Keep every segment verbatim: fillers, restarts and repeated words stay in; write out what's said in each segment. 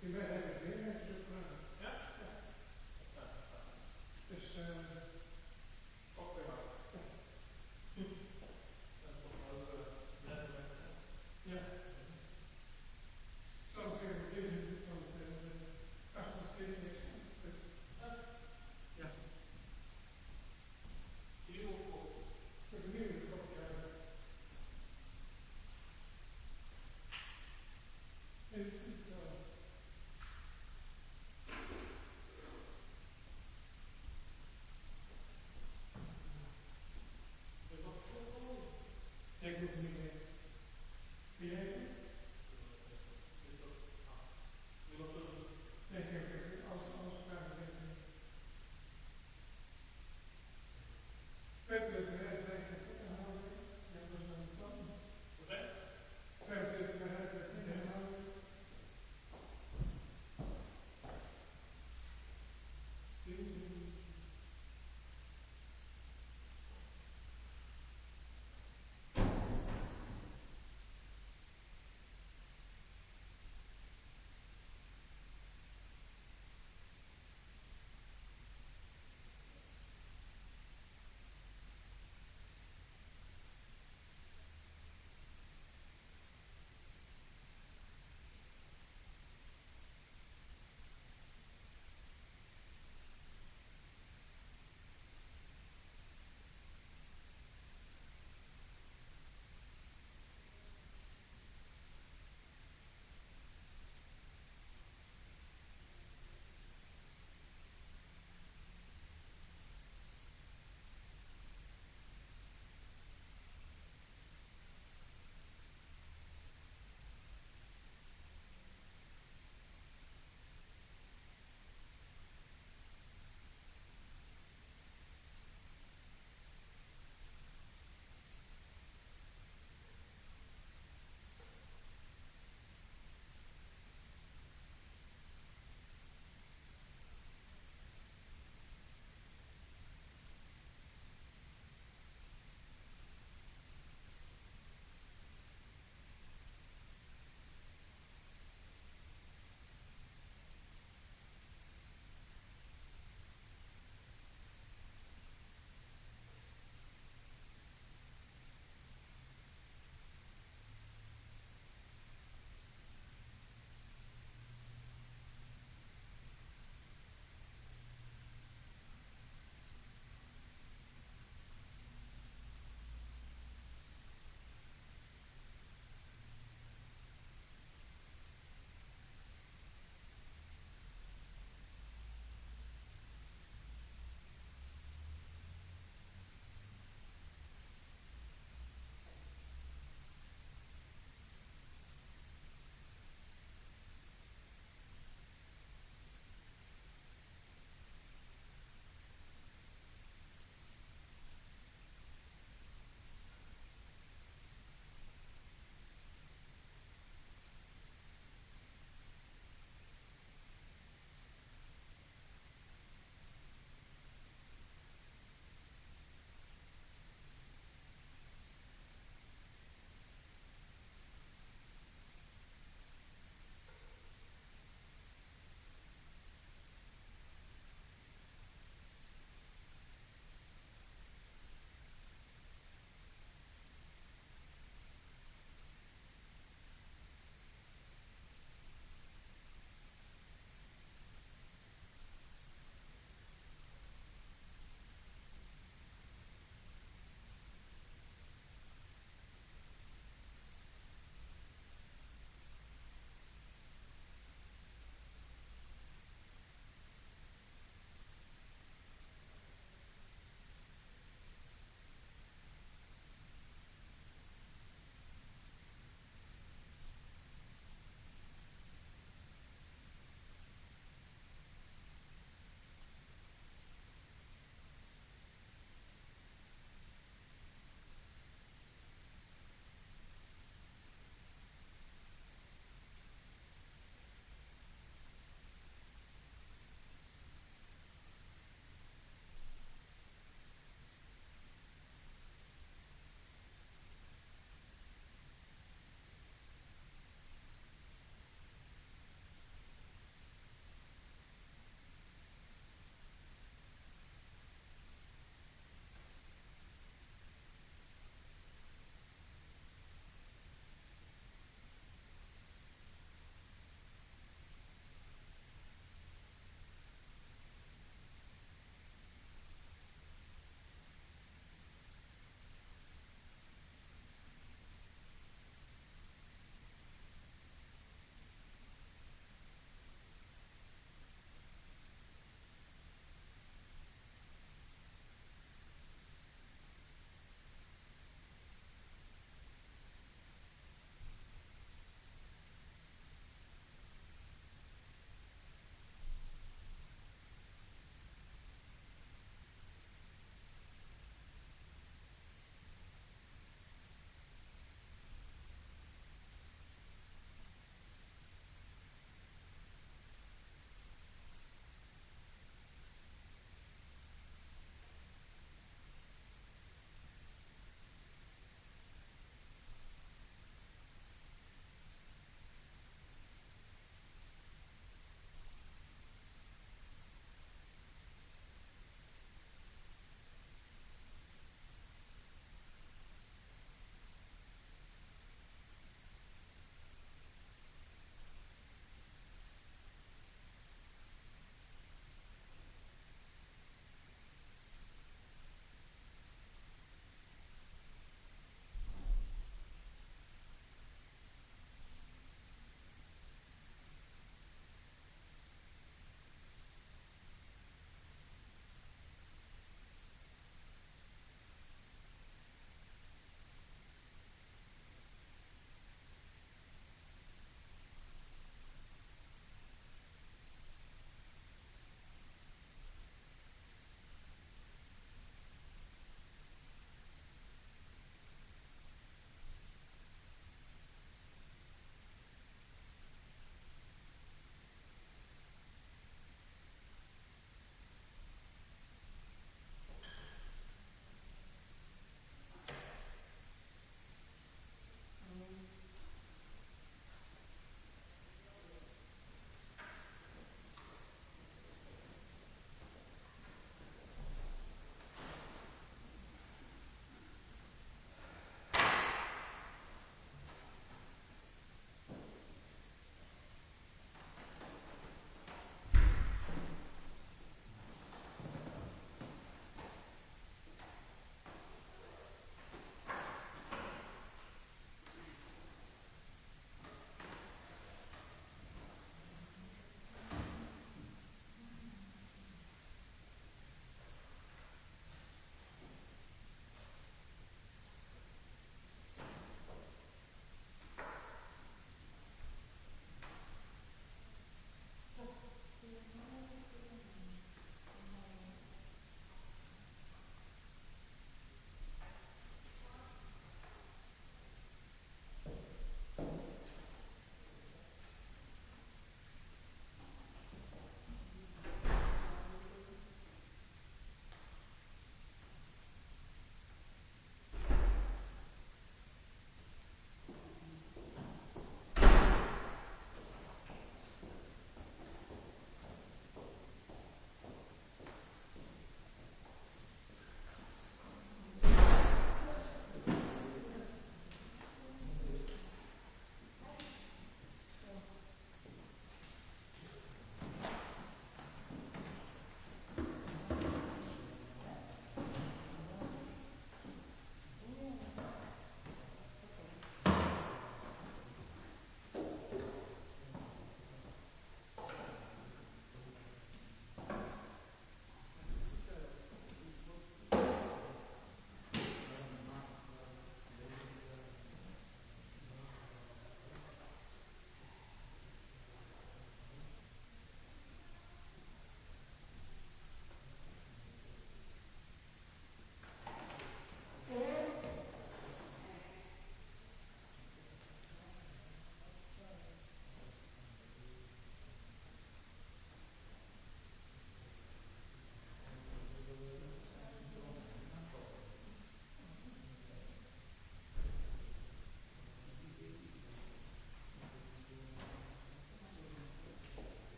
Die wij hebben het weer netjes opgedaan. Ja? Ja. Ja. Dus, uh, ook weer wat. Ja. Dat is toch wel letterlijk. Ja. Zal ik even beginnen van de kastbesteding is. Ja. Hier ook voor. Voor de nieuwe kopje. En goed, uh,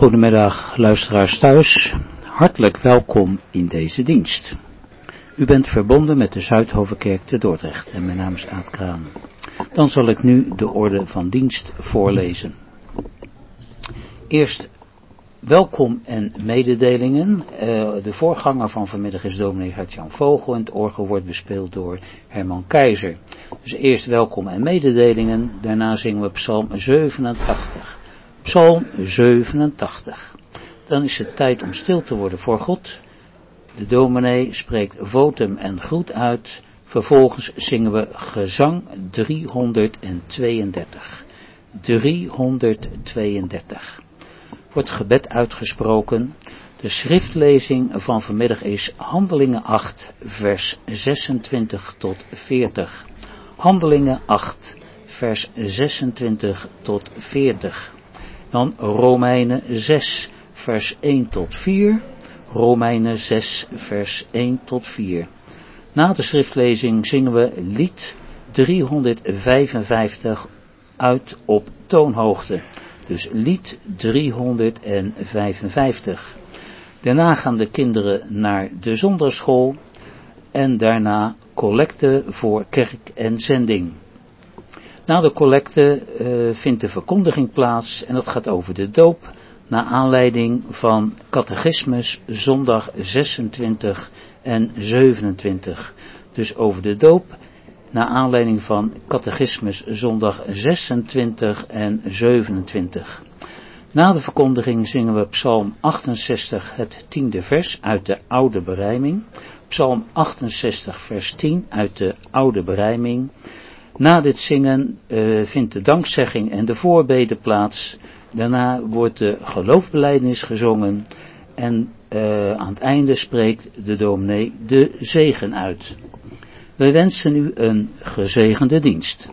Goedemiddag luisteraars thuis, hartelijk welkom in deze dienst. U bent verbonden met de Zuidhovenkerk te Dordrecht en mijn naam is Aad Kraan. Dan zal ik nu de orde van dienst voorlezen. Eerst welkom en mededelingen. Uh, de voorganger van vanmiddag is dominee Gert-Jan Vogel en het orgel wordt bespeeld door Herman Keizer. Dus eerst welkom en mededelingen, daarna zingen we Psalm zevenentachtig. Psalm zevenentachtig. Dan is het tijd om stil te worden voor God. De dominee spreekt votum en groet uit. Vervolgens zingen we gezang driehonderdtweeëndertig. driehonderdtweeëndertig. Wordt gebed uitgesproken. De schriftlezing van vanmiddag is Handelingen acht, vers zesentwintig tot veertig. Handelingen acht, vers zesentwintig tot veertig. Dan Romeinen zes, vers één tot vier. Romeinen zes, vers één tot vier. Na de schriftlezing zingen we lied driehonderdvijfenvijftig uit op toonhoogte. Dus lied driehonderdvijfenvijftig. Daarna gaan de kinderen naar de zondagschool en daarna collecte voor kerk en zending. Na de collecte uh, vindt de verkondiging plaats en dat gaat over de doop, naar aanleiding van catechismus zondag zesentwintig en zevenentwintig. Dus over de doop, naar aanleiding van catechismus zondag zesentwintig en zevenentwintig. Na de verkondiging zingen we Psalm achtenzestig, het tiende vers uit de oude berijming. Psalm achtenzestig, vers tien uit de oude berijming. Na dit zingen uh, vindt de dankzegging en de voorbede plaats. Daarna wordt de geloofsbelijdenis gezongen en uh, aan het einde spreekt de dominee de zegen uit. Wij wensen u een gezegende dienst.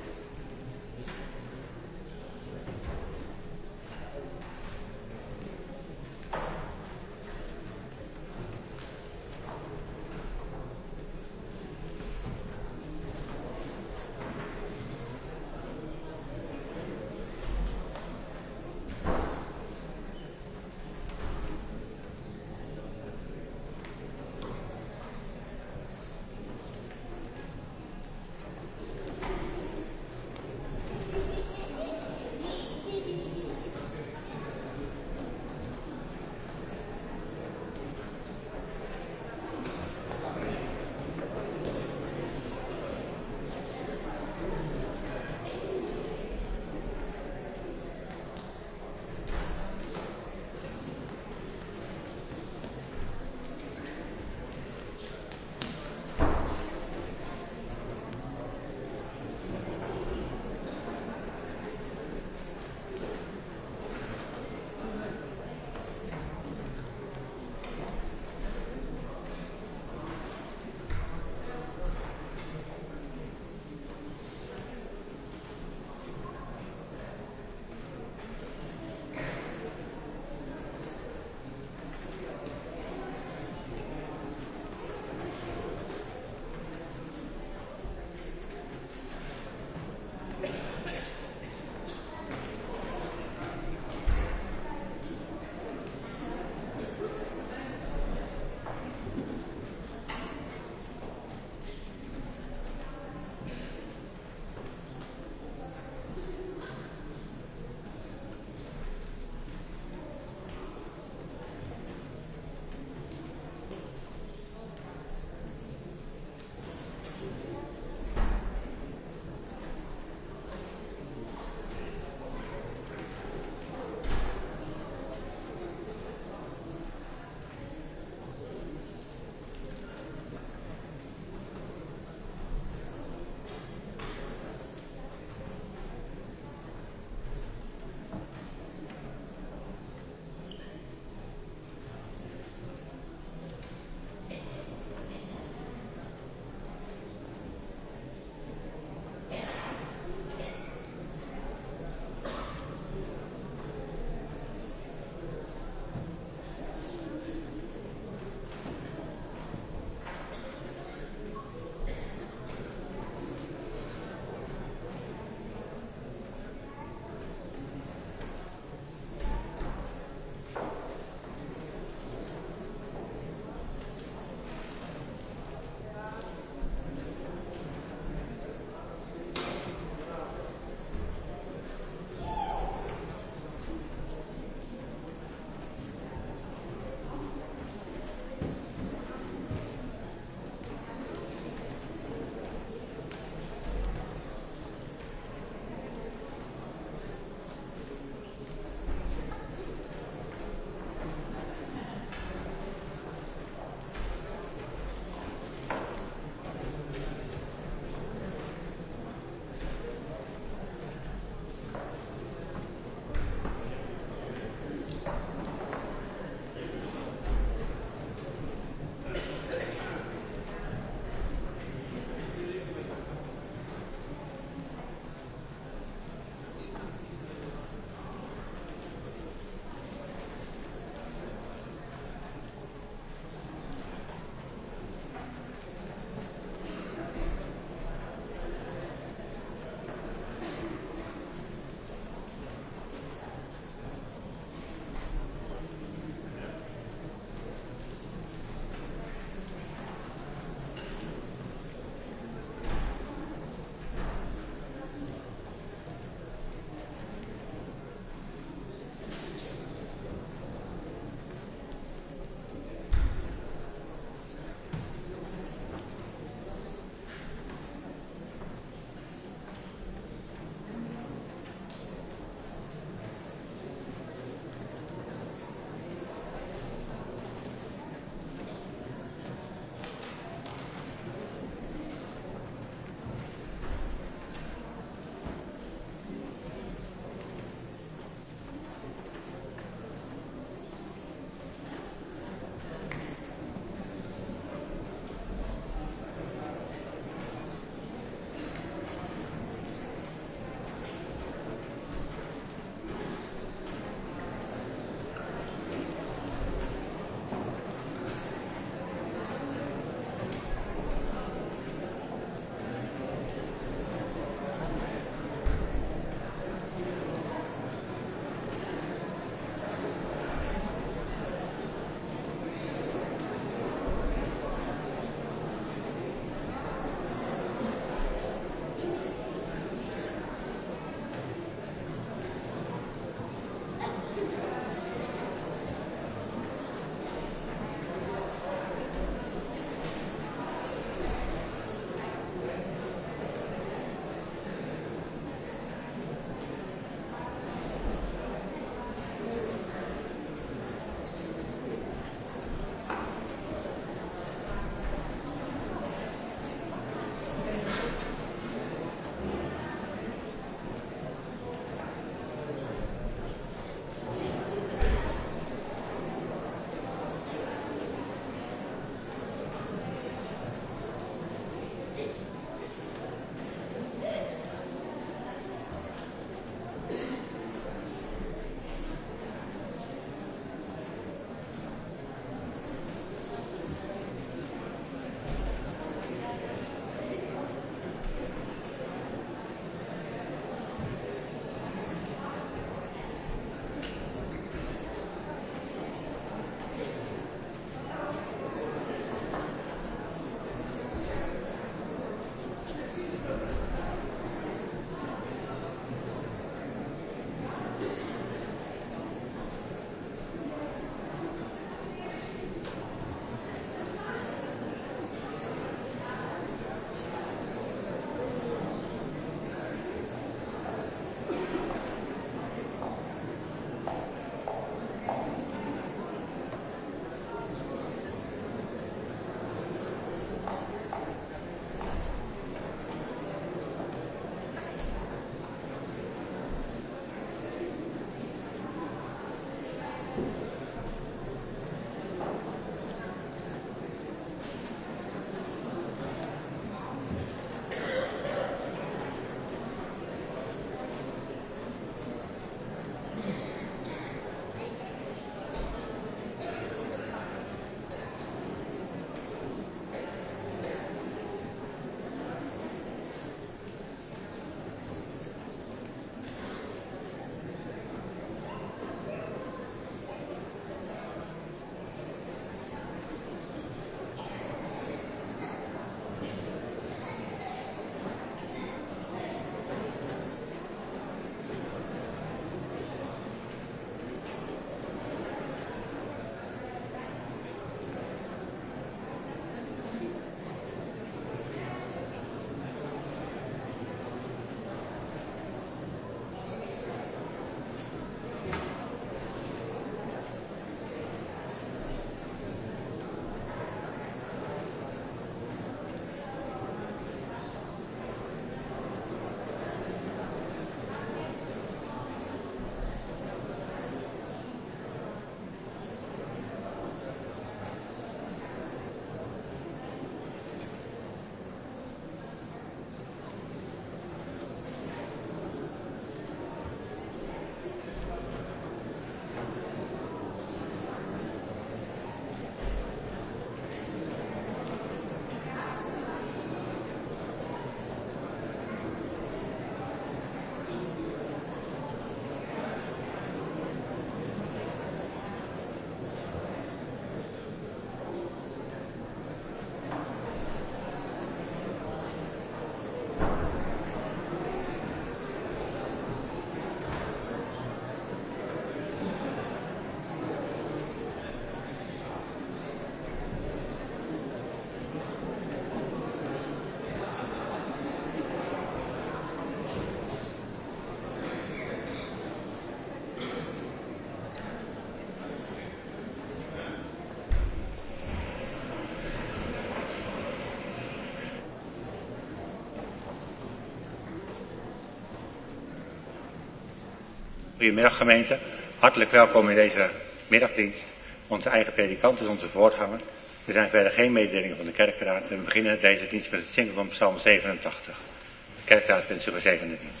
Goedemiddag gemeente, hartelijk welkom in deze middagdienst. Onze eigen predikant is onze voorganger. Er zijn verder geen mededelingen van de kerkraad. En we beginnen deze dienst met het zingen van Psalm zevenentachtig. De kerkraad wens u gezegende dienst.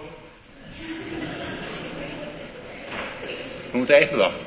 We moeten even wachten.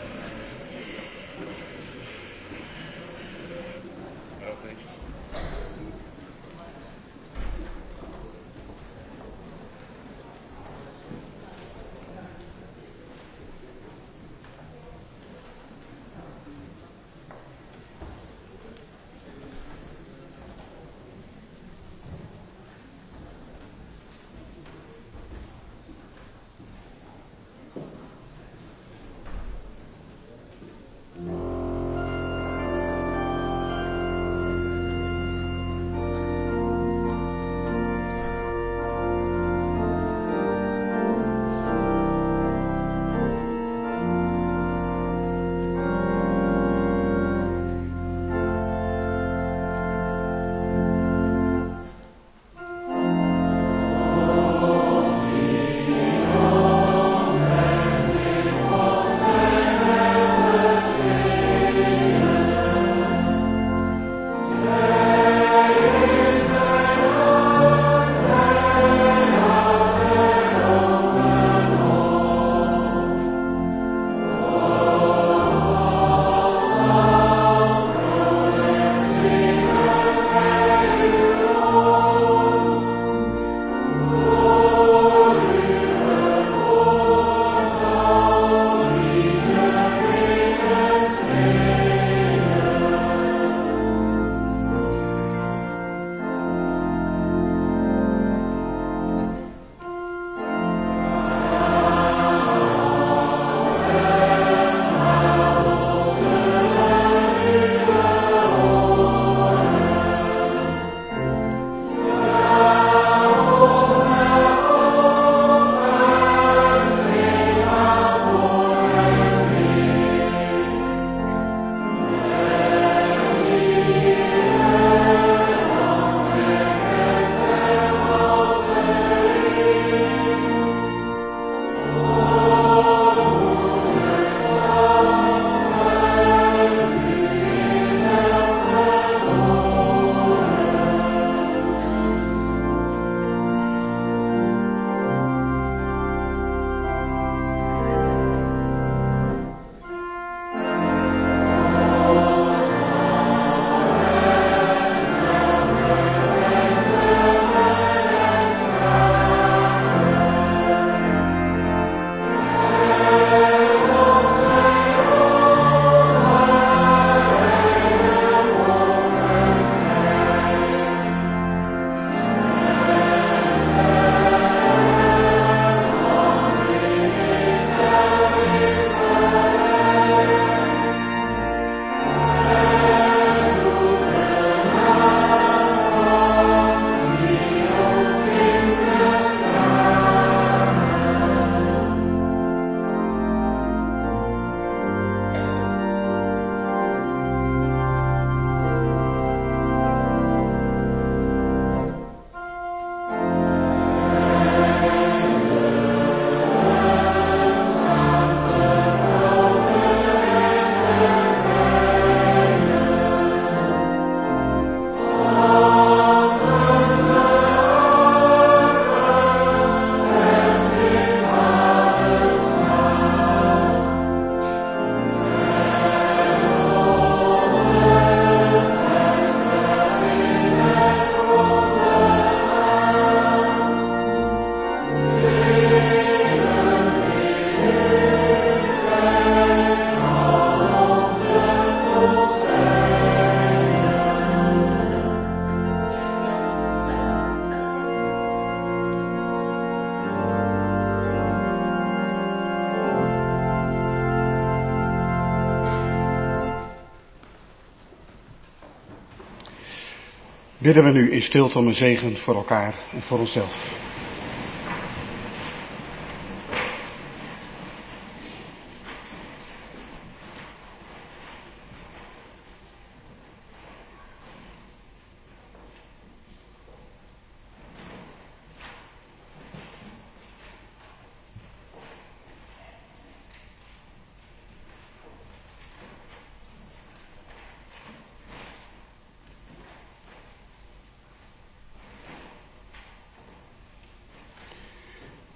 Bidden we nu in stilte om een zegen voor elkaar en voor onszelf.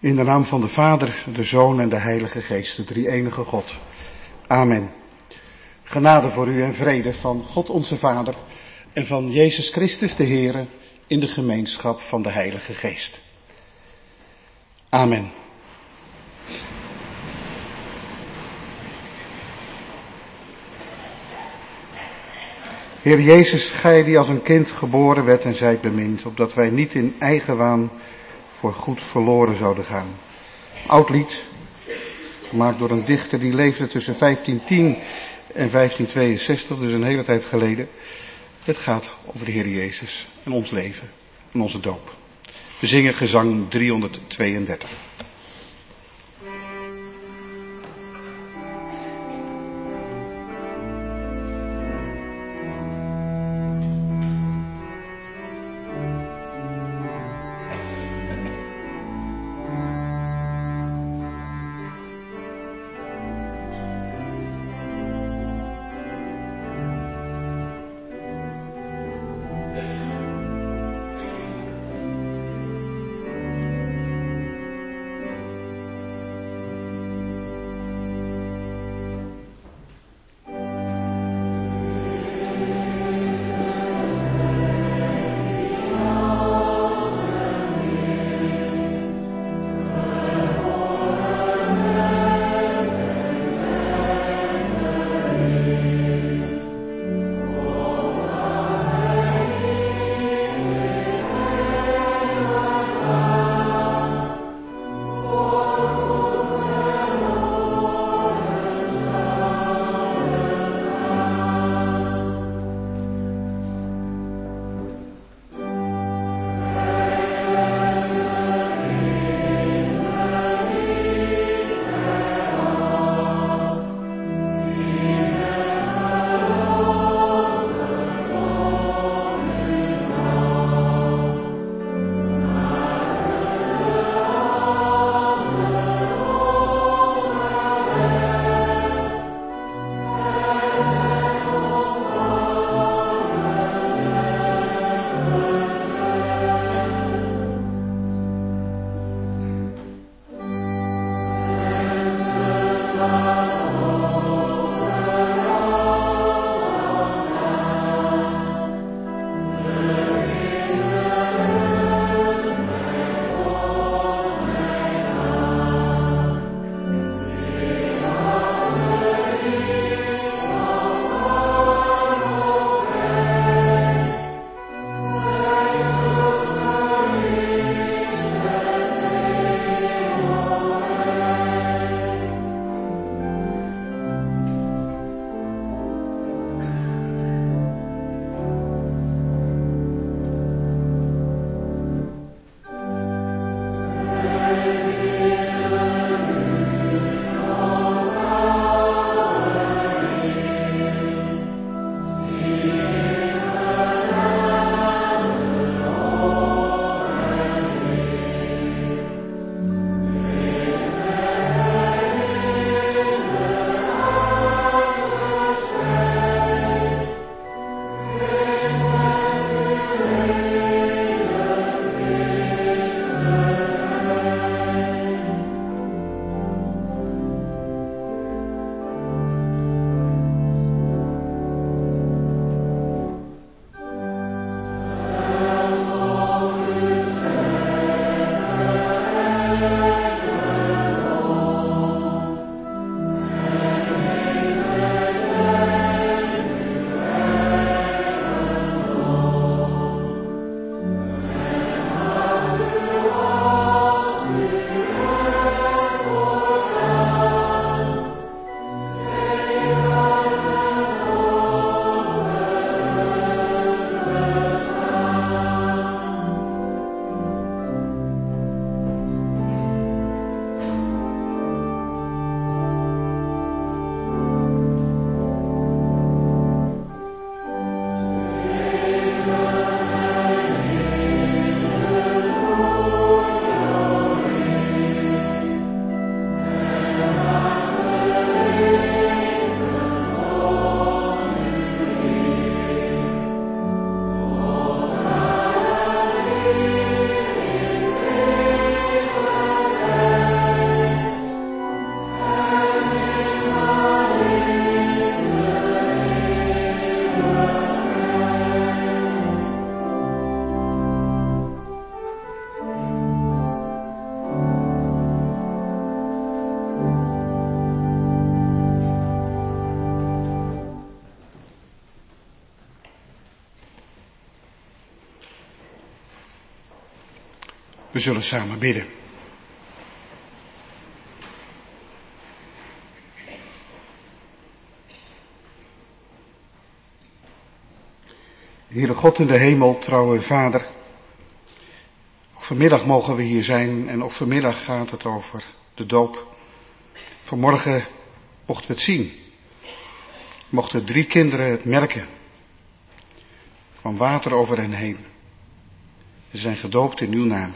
In de naam van de Vader, de Zoon en de Heilige Geest, de drie-enige God. Amen. Genade voor u en vrede van God onze Vader en van Jezus Christus de Heere in de gemeenschap van de Heilige Geest. Amen. Heer Jezus, gij die als een kind geboren werd en zijt bemind, opdat wij niet in eigenwaan voor goed verloren zouden gaan. Oud lied, gemaakt door een dichter die leefde tussen vijftien tien en vijftien tweeënzestig, dus een hele tijd geleden. Het gaat over de Heer Jezus en ons leven en onze doop. We zingen gezang driehonderdtweeëndertig. We zullen samen bidden. Heere God in de hemel, trouwe Vader. Ook vanmiddag mogen we hier zijn en ook vanmiddag gaat het over de doop. Vanmorgen mochten we het zien. Mochten drie kinderen het merken. Er kwam water over hen heen. Ze zijn gedoopt in uw naam.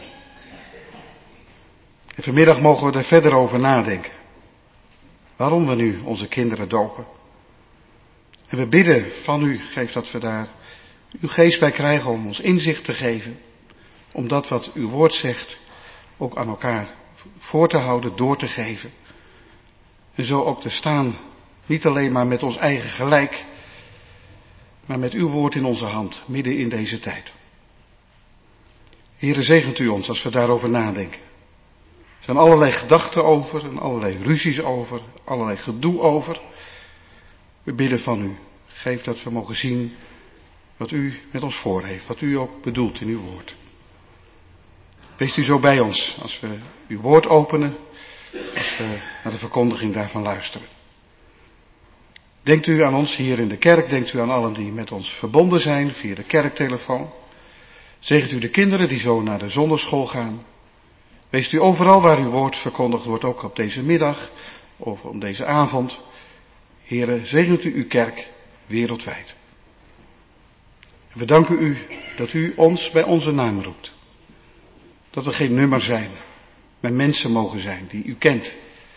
En vanmiddag mogen we er verder over nadenken. Waarom we nu onze kinderen dopen. En we bidden van u, geef dat we daar uw geest bij krijgen om ons inzicht te geven. Om dat wat uw woord zegt ook aan elkaar voor te houden, door te geven. En zo ook te staan, niet alleen maar met ons eigen gelijk, maar met uw woord in onze hand, midden in deze tijd. Heere, zegent u ons als we daarover nadenken. Er zijn allerlei gedachten over en allerlei ruzies over, allerlei gedoe over. We bidden van u, geef dat we mogen zien wat u met ons voor heeft, wat u ook bedoelt in uw woord. Wees u zo bij ons als we uw woord openen, als we naar de verkondiging daarvan luisteren. Denkt u aan ons hier in de kerk, denkt u aan allen die met ons verbonden zijn via de kerktelefoon. Zegent u de kinderen die zo naar de zonderschool gaan. Wees u overal waar uw woord verkondigd wordt, ook op deze middag of op deze avond. Heere, zegent u uw kerk wereldwijd. En we danken u dat u ons bij onze naam roept. Dat we geen nummer zijn, maar mensen mogen zijn die u kent.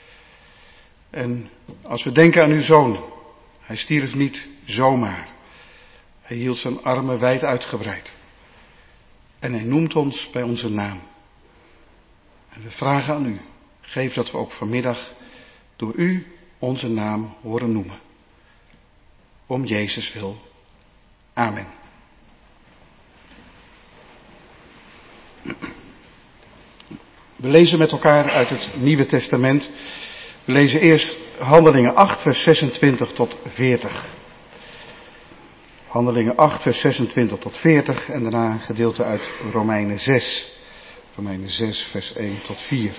En als we denken aan uw zoon, hij stierf niet zomaar. Hij hield zijn armen wijd uitgebreid. En hij noemt ons bij onze naam. En we vragen aan u, geef dat we ook vanmiddag door u onze naam horen noemen. Om Jezus wil. Amen. We lezen met elkaar uit het Nieuwe Testament. We lezen eerst Handelingen acht, vers zesentwintig tot veertig. Handelingen acht, vers zesentwintig tot veertig en daarna een gedeelte uit Romeinen zes. Romeinen zes, vers één tot vier.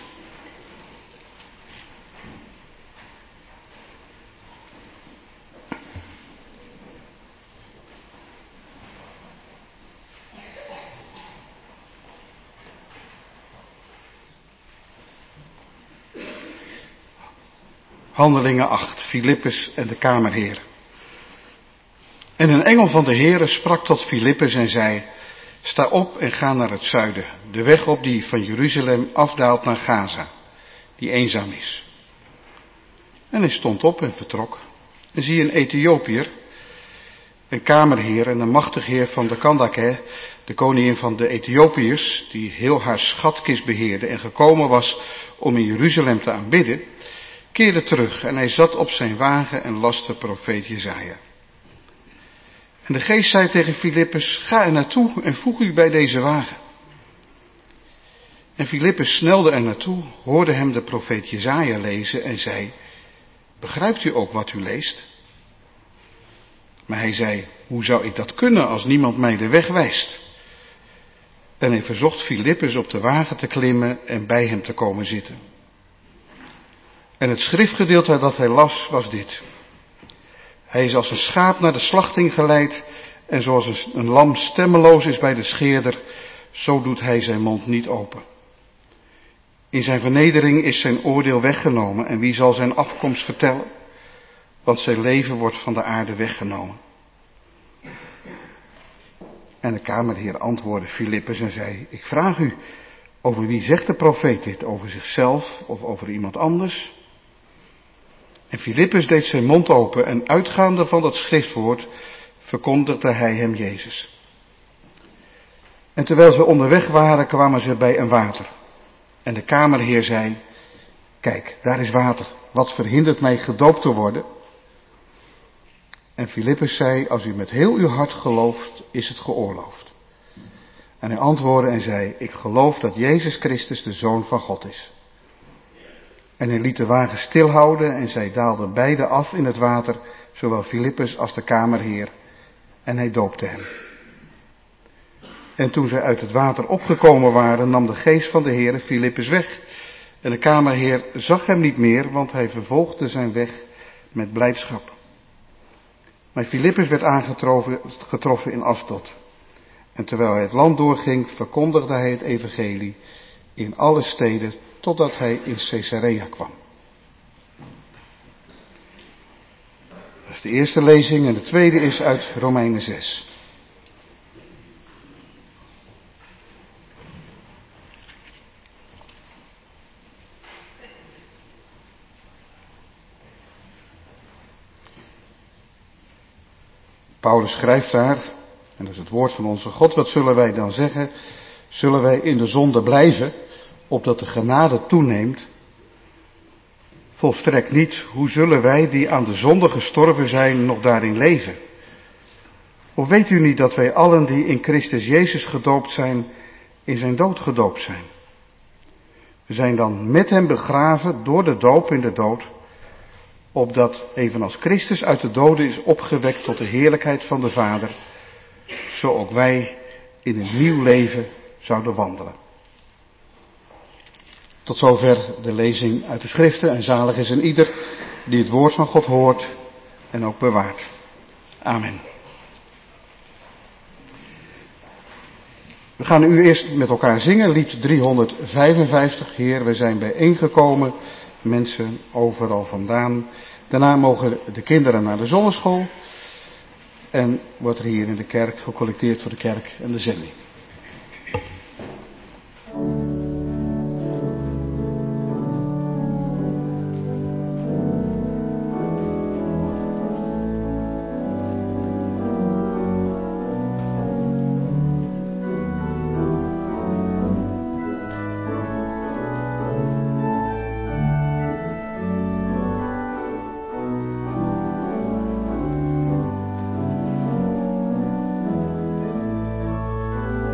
Handelingen acht, Filippus en de kamerheer. En een engel van de Heere sprak tot Filippus en zei: sta op en ga naar het zuiden, de weg op die van Jeruzalem afdaalt naar Gaza, die eenzaam is. En hij stond op en vertrok. En zie een Ethiopiër, een kamerheer en een machtig heer van de Kandake, de koningin van de Ethiopiërs, die heel haar schatkist beheerde en gekomen was om in Jeruzalem te aanbidden, keerde terug en hij zat op zijn wagen en las de profeet Jesaja. En de geest zei tegen Filippus: ga er naartoe en voeg u bij deze wagen. En Filippus snelde er naartoe, hoorde hem de profeet Jesaja lezen en zei: begrijpt u ook wat u leest? Maar hij zei: hoe zou ik dat kunnen als niemand mij de weg wijst? En hij verzocht Filippus op de wagen te klimmen en bij hem te komen zitten. En het schriftgedeelte dat hij las was dit: hij is als een schaap naar de slachting geleid, en zoals een lam stemmeloos is bij de scheerder, zo doet hij zijn mond niet open. In zijn vernedering is zijn oordeel weggenomen, en wie zal zijn afkomst vertellen? Want zijn leven wordt van de aarde weggenomen. En de kamerheer antwoordde Filippus en zei: ik vraag u, over wie zegt de profeet dit? Over zichzelf of over iemand anders? En Filippus deed zijn mond open en uitgaande van dat schriftwoord verkondigde hij hem Jezus. En terwijl ze onderweg waren, kwamen ze bij een water. En de kamerheer zei: kijk, daar is water. Wat verhindert mij gedoopt te worden? En Filippus zei: als u met heel uw hart gelooft, is het geoorloofd. En hij antwoordde en zei: ik geloof dat Jezus Christus de Zoon van God is. En hij liet de wagen stilhouden en zij daalden beide af in het water, zowel Filippus als de kamerheer, en hij doopte hem. En toen zij uit het water opgekomen waren, nam de geest van de Heere Filippus weg. En de kamerheer zag hem niet meer, want hij vervolgde zijn weg met blijdschap. Maar Filippus werd aangetroffen getroffen in Asdod. En terwijl hij het land doorging, verkondigde hij het evangelie in alle steden, totdat hij in Caesarea kwam. Dat is de eerste lezing en de tweede is uit Romeinen zes. Paulus schrijft daar, en dat is het woord van onze God, wat zullen wij dan zeggen? Zullen wij in de zonde blijven, opdat de genade toeneemt? Volstrekt niet. Hoe zullen wij die aan de zonde gestorven zijn nog daarin leven? Of weet u niet dat wij allen die in Christus Jezus gedoopt zijn, in zijn dood gedoopt zijn? We zijn dan met hem begraven door de doop in de dood, opdat evenals Christus uit de doden is opgewekt tot de heerlijkheid van de Vader, zo ook wij in een nieuw leven zouden wandelen. Tot zover de lezing uit de schriften en zalig is een ieder die het woord van God hoort en ook bewaart. Amen. We gaan nu eerst met elkaar zingen, lied driehonderdvijfenvijftig. Heer, we zijn bijeengekomen, mensen overal vandaan. Daarna mogen de kinderen naar de zonneschool en wordt er hier in de kerk gecollecteerd voor de kerk en de zending. Thank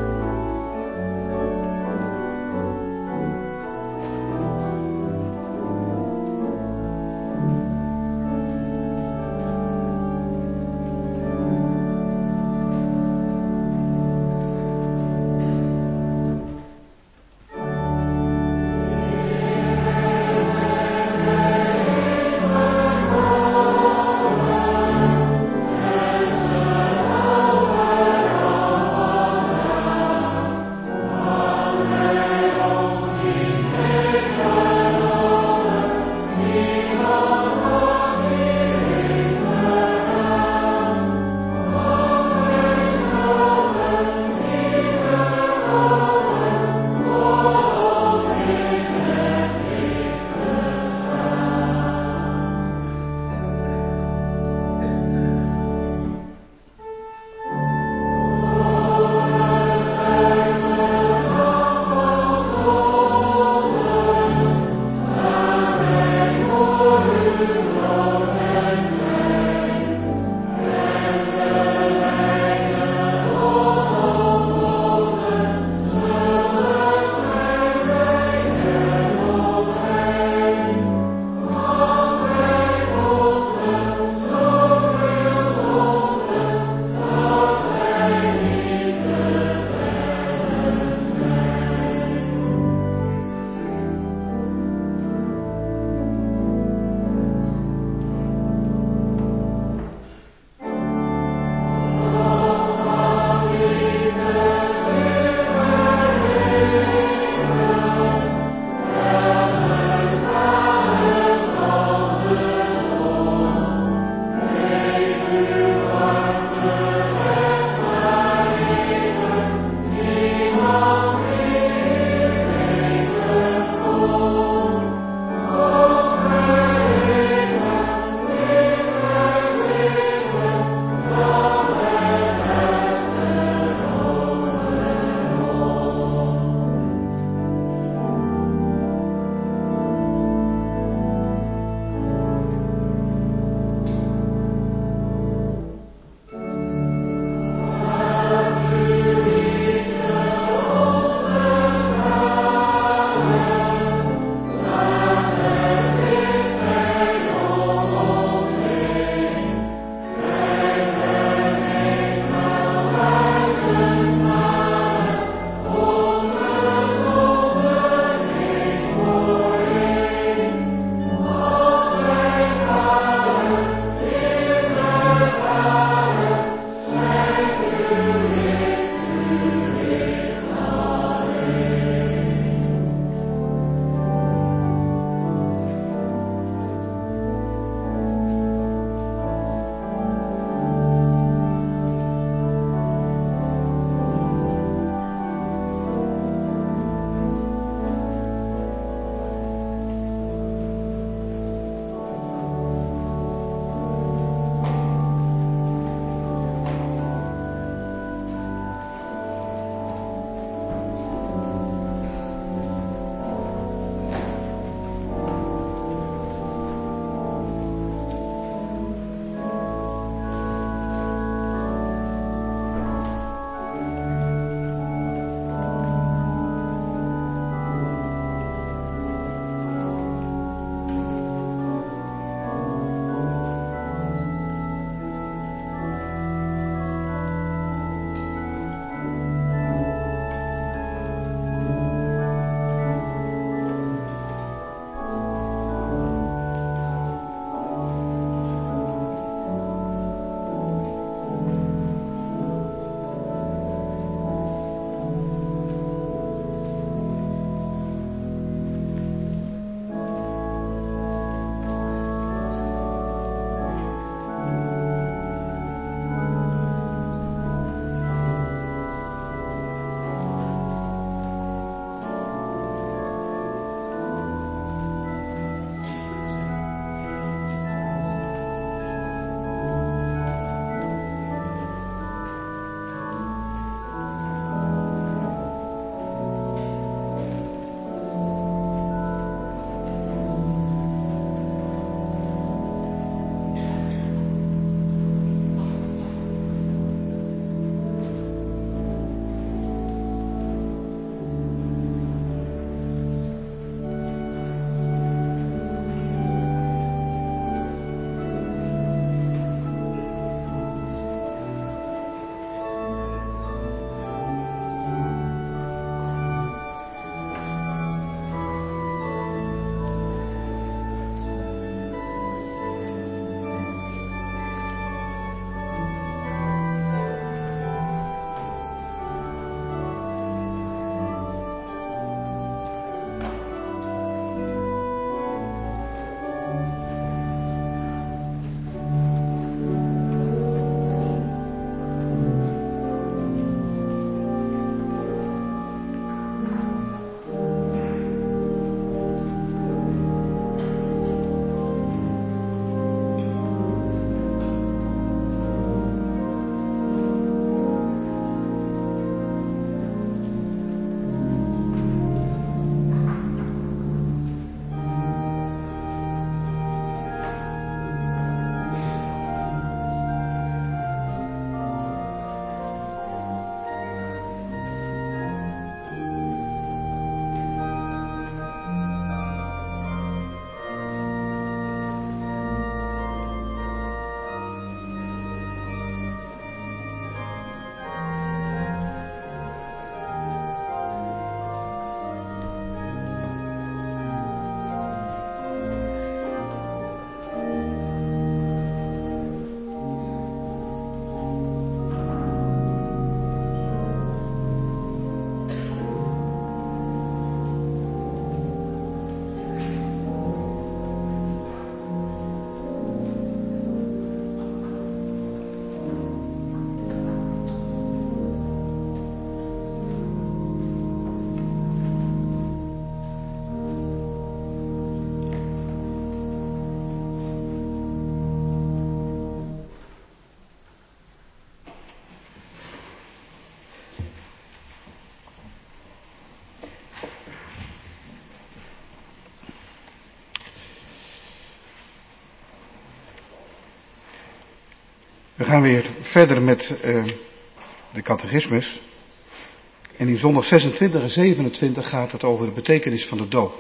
gaan weer verder met uh, de catechismus. En in zondag zesentwintig en zevenentwintig gaat het over de betekenis van de doop.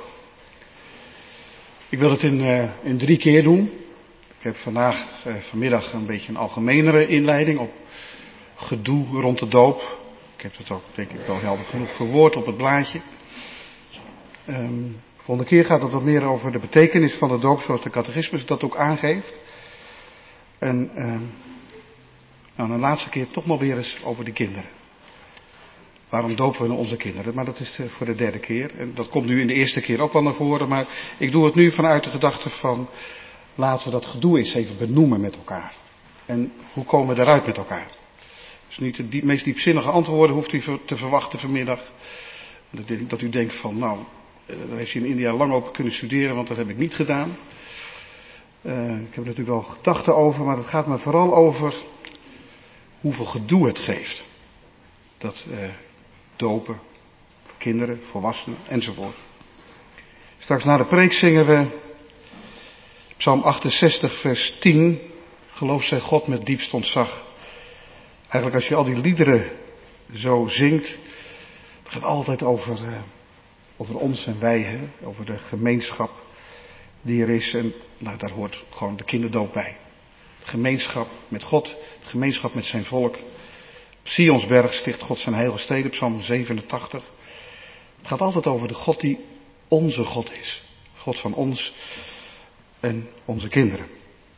Ik wil het in, uh, in drie keer doen. Ik heb vandaag, uh, vanmiddag een beetje een algemenere inleiding op gedoe rond de doop. Ik heb het ook denk ik wel helder genoeg verwoord op het blaadje. Um, volgende keer gaat het wat meer over de betekenis van de doop zoals de catechismus dat ook aangeeft. En uh, nou, de laatste keer toch maar weer eens over de kinderen. Waarom dopen we nou onze kinderen? Maar dat is uh, voor de derde keer. En dat komt nu in de eerste keer ook wel naar voren. Maar ik doe het nu vanuit de gedachte van laten we dat gedoe eens even benoemen met elkaar. En hoe komen we eruit met elkaar? Dus niet de diep, meest diepzinnige antwoorden hoeft u te verwachten vanmiddag. Dat, dat u denkt van nou, daar heeft u in India lang over kunnen studeren, want dat heb ik niet gedaan. Uh, ik heb er natuurlijk wel gedachten over, maar het gaat me vooral over hoeveel gedoe het geeft. Dat uh, dopen, kinderen, volwassenen enzovoort. Straks na de preek zingen we Psalm achtenzestig vers tien. Geloof zij God met diepst ontzag. Eigenlijk als je al die liederen zo zingt, het gaat altijd over, uh, over ons en wij, hè? Over de gemeenschap die er is. En nou, daar hoort gewoon de kinderdoop bij. De gemeenschap met God, de gemeenschap met zijn volk. Op Sionsberg sticht God zijn heilige steden, Psalm zevenentachtig. Het gaat altijd over de God die onze God is. God van ons en onze kinderen.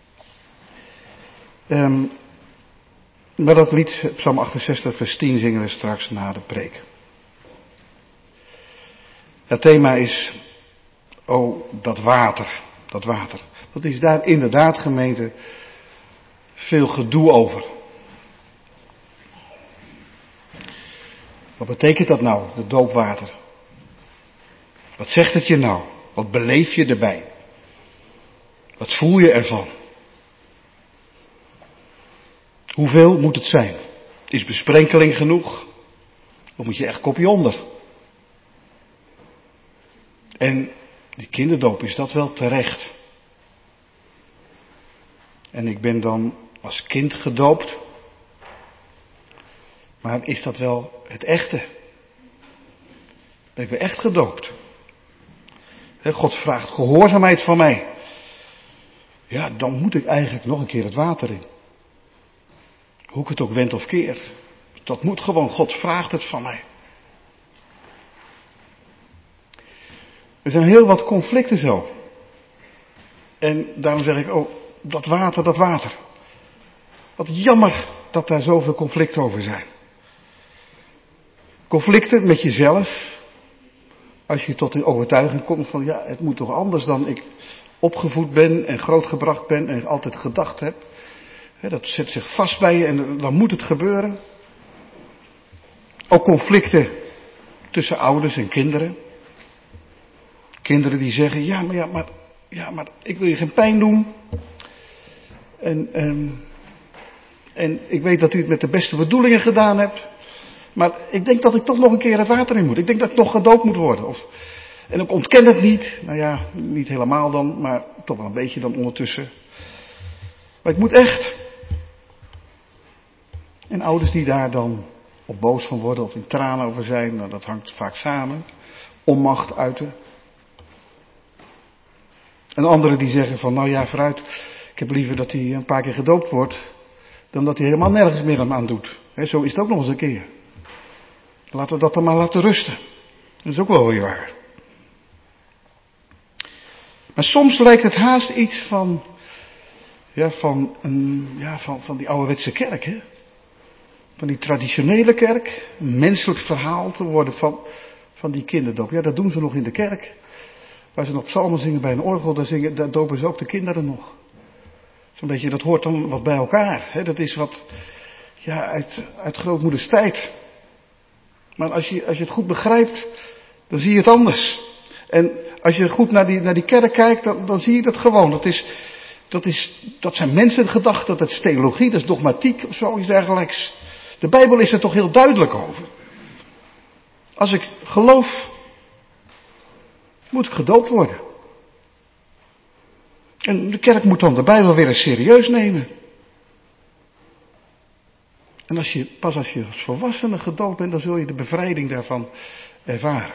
Um, maar dat lied, Psalm achtenzestig vers tien, zingen we straks na de preek. Het thema is, oh, dat water, dat water. Dat is daar inderdaad, gemeente, veel gedoe over. Wat betekent dat nou, de doopwater? Wat zegt het je nou? Wat beleef je erbij? Wat voel je ervan? Hoeveel moet het zijn? Is besprenkeling genoeg? Of moet je echt kopje onder? En die kinderdoop, is dat wel terecht? En ik ben dan als kind gedoopt. Maar is dat wel het echte? Ben ik weer echt gedoopt? God vraagt gehoorzaamheid van mij. Ja, dan moet ik eigenlijk nog een keer het water in. Hoe ik het ook wend of keer. Dat moet gewoon, God vraagt het van mij. Er zijn heel wat conflicten zo. En daarom zeg ik, oh, dat water, dat water. Wat jammer dat daar zoveel conflicten over zijn. Conflicten met jezelf. Als je tot de overtuiging komt van, ja, het moet toch anders dan ik opgevoed ben en grootgebracht ben en altijd gedacht heb. He, dat zet zich vast bij je en dan moet het gebeuren. Ook conflicten tussen ouders en kinderen. Kinderen die zeggen, ja, maar, ja, maar, ja, maar ik wil je geen pijn doen. En, en, en ik weet dat u het met de beste bedoelingen gedaan hebt. Maar ik denk dat ik toch nog een keer het water in moet. Ik denk dat ik nog gedoopt moet worden. Of, en ik ontken het niet. Nou ja, niet helemaal dan, maar toch wel een beetje dan ondertussen. Maar ik moet echt. En ouders die daar dan of boos van worden of in tranen over zijn, nou, dat hangt vaak samen. Onmacht uiten. En anderen die zeggen van, nou ja, vooruit, ik heb liever dat hij een paar keer gedoopt wordt, dan dat hij helemaal nergens meer aan doet. He, zo is het ook nog eens een keer. Laten we dat dan maar laten rusten. Dat is ook wel weer waar. Maar soms lijkt het haast iets van, ja, van, een, ja, van, van die ouderwetse kerk, hè. Van die traditionele kerk, een menselijk verhaal te worden van, van die kinderdoop. Ja, dat doen ze nog in de kerk. Waar ze nog psalmen zingen bij een orgel, daar, zingen, daar dopen ze ook de kinderen nog. Zo'n beetje, dat hoort dan wat bij elkaar. Hè? Dat is wat, ja, uit, uit grootmoeders tijd. Maar als je, als je het goed begrijpt, dan zie je het anders. En als je goed naar die, naar die kerk kijkt, dan, dan zie je dat gewoon. Dat is, dat is, dat zijn mensengedachten, dat is theologie, dat is dogmatiek of zoiets dergelijks. De Bijbel is er toch heel duidelijk over. Als ik geloof, moet ik gedoopt worden. En de kerk moet dan de Bijbel weer eens serieus nemen. En als je, pas als je als volwassene gedoopt bent, dan zul je de bevrijding daarvan ervaren.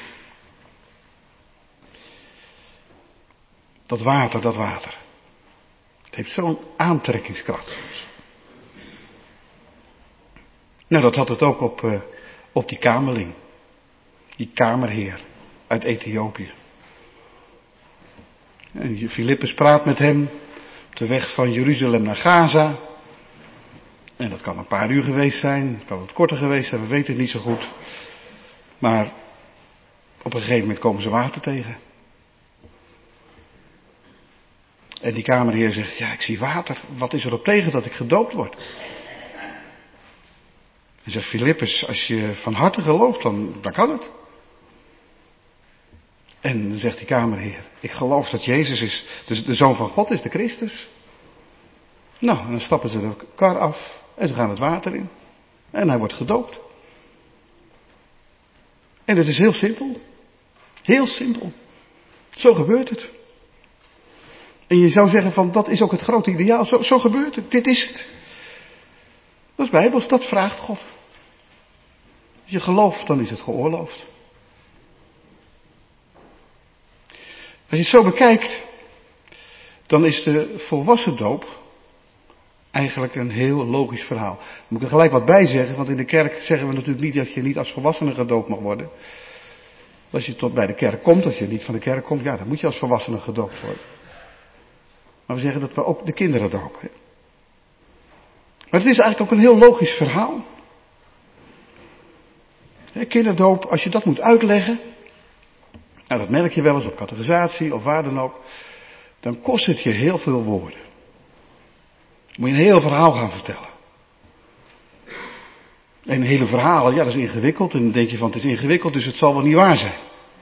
Dat water, dat water. Het heeft zo'n aantrekkingskracht. Nou, dat had het ook op, uh, op die kamerling. Die kamerheer uit Ethiopië. En Filippus praat met hem op de weg van Jeruzalem naar Gaza. En dat kan een paar uur geweest zijn, kan wat korter geweest zijn, we weten het niet zo goed. Maar op een gegeven moment komen ze water tegen. En die kamerheer zegt, ja, ik zie water, wat is er op tegen dat ik gedoopt word? En zegt Filippus, als je van harte gelooft, dan, dan kan het. En dan zegt die kamerheer, ik geloof dat Jezus is, dus de Zoon van God is, de Christus. Nou, en dan stappen ze de kar af en ze gaan het water in. En hij wordt gedoopt. En het is heel simpel. Heel simpel. Zo gebeurt het. En je zou zeggen van, dat is ook het grote ideaal. Zo, zo gebeurt het. Dit is het. Dat is Bijbels, dat vraagt God. Als je gelooft, dan is het geoorloofd. Als je het zo bekijkt, dan is de volwassen doop eigenlijk een heel logisch verhaal. Daar moet ik er gelijk wat bij zeggen, want in de kerk zeggen we natuurlijk niet dat je niet als volwassene gedoopt mag worden. Als je tot bij de kerk komt, als je niet van de kerk komt, ja, dan moet je als volwassene gedoopt worden. Maar we zeggen dat we ook de kinderen dopen. Maar het is eigenlijk ook een heel logisch verhaal. Kinderdoop, als je dat moet uitleggen, nou dat merk je wel eens op catechisatie of waar dan ook, dan kost het je heel veel woorden. Dan moet je een heel verhaal gaan vertellen. En een hele verhaal, ja dat is ingewikkeld. En dan denk je van het is ingewikkeld, dus het zal wel niet waar zijn.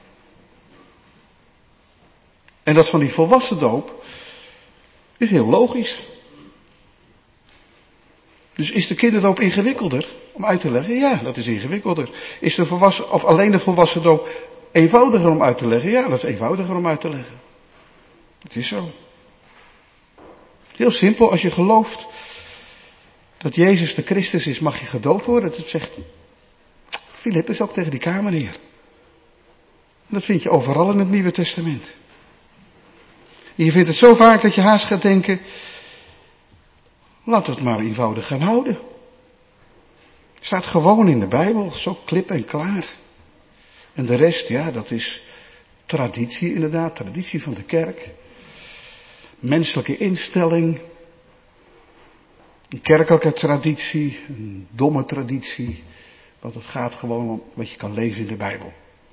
En dat van die volwassen doop is heel logisch. Dus is de kinderdoop ingewikkelder om uit te leggen? Ja, dat is ingewikkelder. Is de volwassen, of alleen de volwassen doop eenvoudiger om uit te leggen? Ja, dat is eenvoudiger om uit te leggen. Het is zo. Heel simpel, als je gelooft dat Jezus de Christus is, mag je gedoopt worden. Dat zegt Filippus ook tegen die kamerheer. En dat vind je overal in het Nieuwe Testament. En je vindt het zo vaak dat je haast gaat denken, laten we het maar eenvoudig gaan houden. Het staat gewoon in de Bijbel, zo klip en klaar. En de rest, ja, dat is traditie inderdaad, traditie van de kerk. Menselijke instelling. Een kerkelijke traditie, een domme traditie. Want het gaat gewoon om wat je kan lezen in de Bijbel.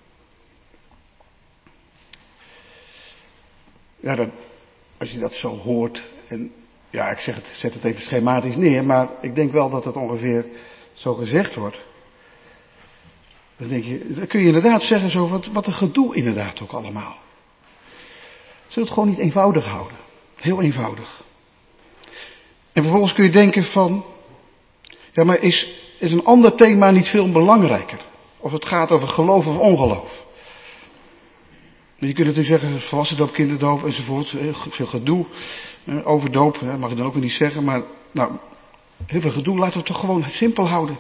Ja, dat, als je dat zo hoort, en ja, ik zeg het, zet het even schematisch neer, maar ik denk wel dat het ongeveer zo gezegd wordt. Dan denk je, dan kun je inderdaad zeggen zo, wat, wat een gedoe inderdaad ook allemaal. Zullen we het gewoon niet eenvoudig houden? Heel eenvoudig. En vervolgens kun je denken van, ja maar is, is een ander thema niet veel belangrijker? Of het gaat over geloof of ongeloof? Je kunt natuurlijk zeggen, volwassen doop, kinderdoop enzovoort, veel gedoe, overdoop, mag je dan ook weer niet zeggen, maar nou, heel veel gedoe, laten we het toch gewoon simpel houden.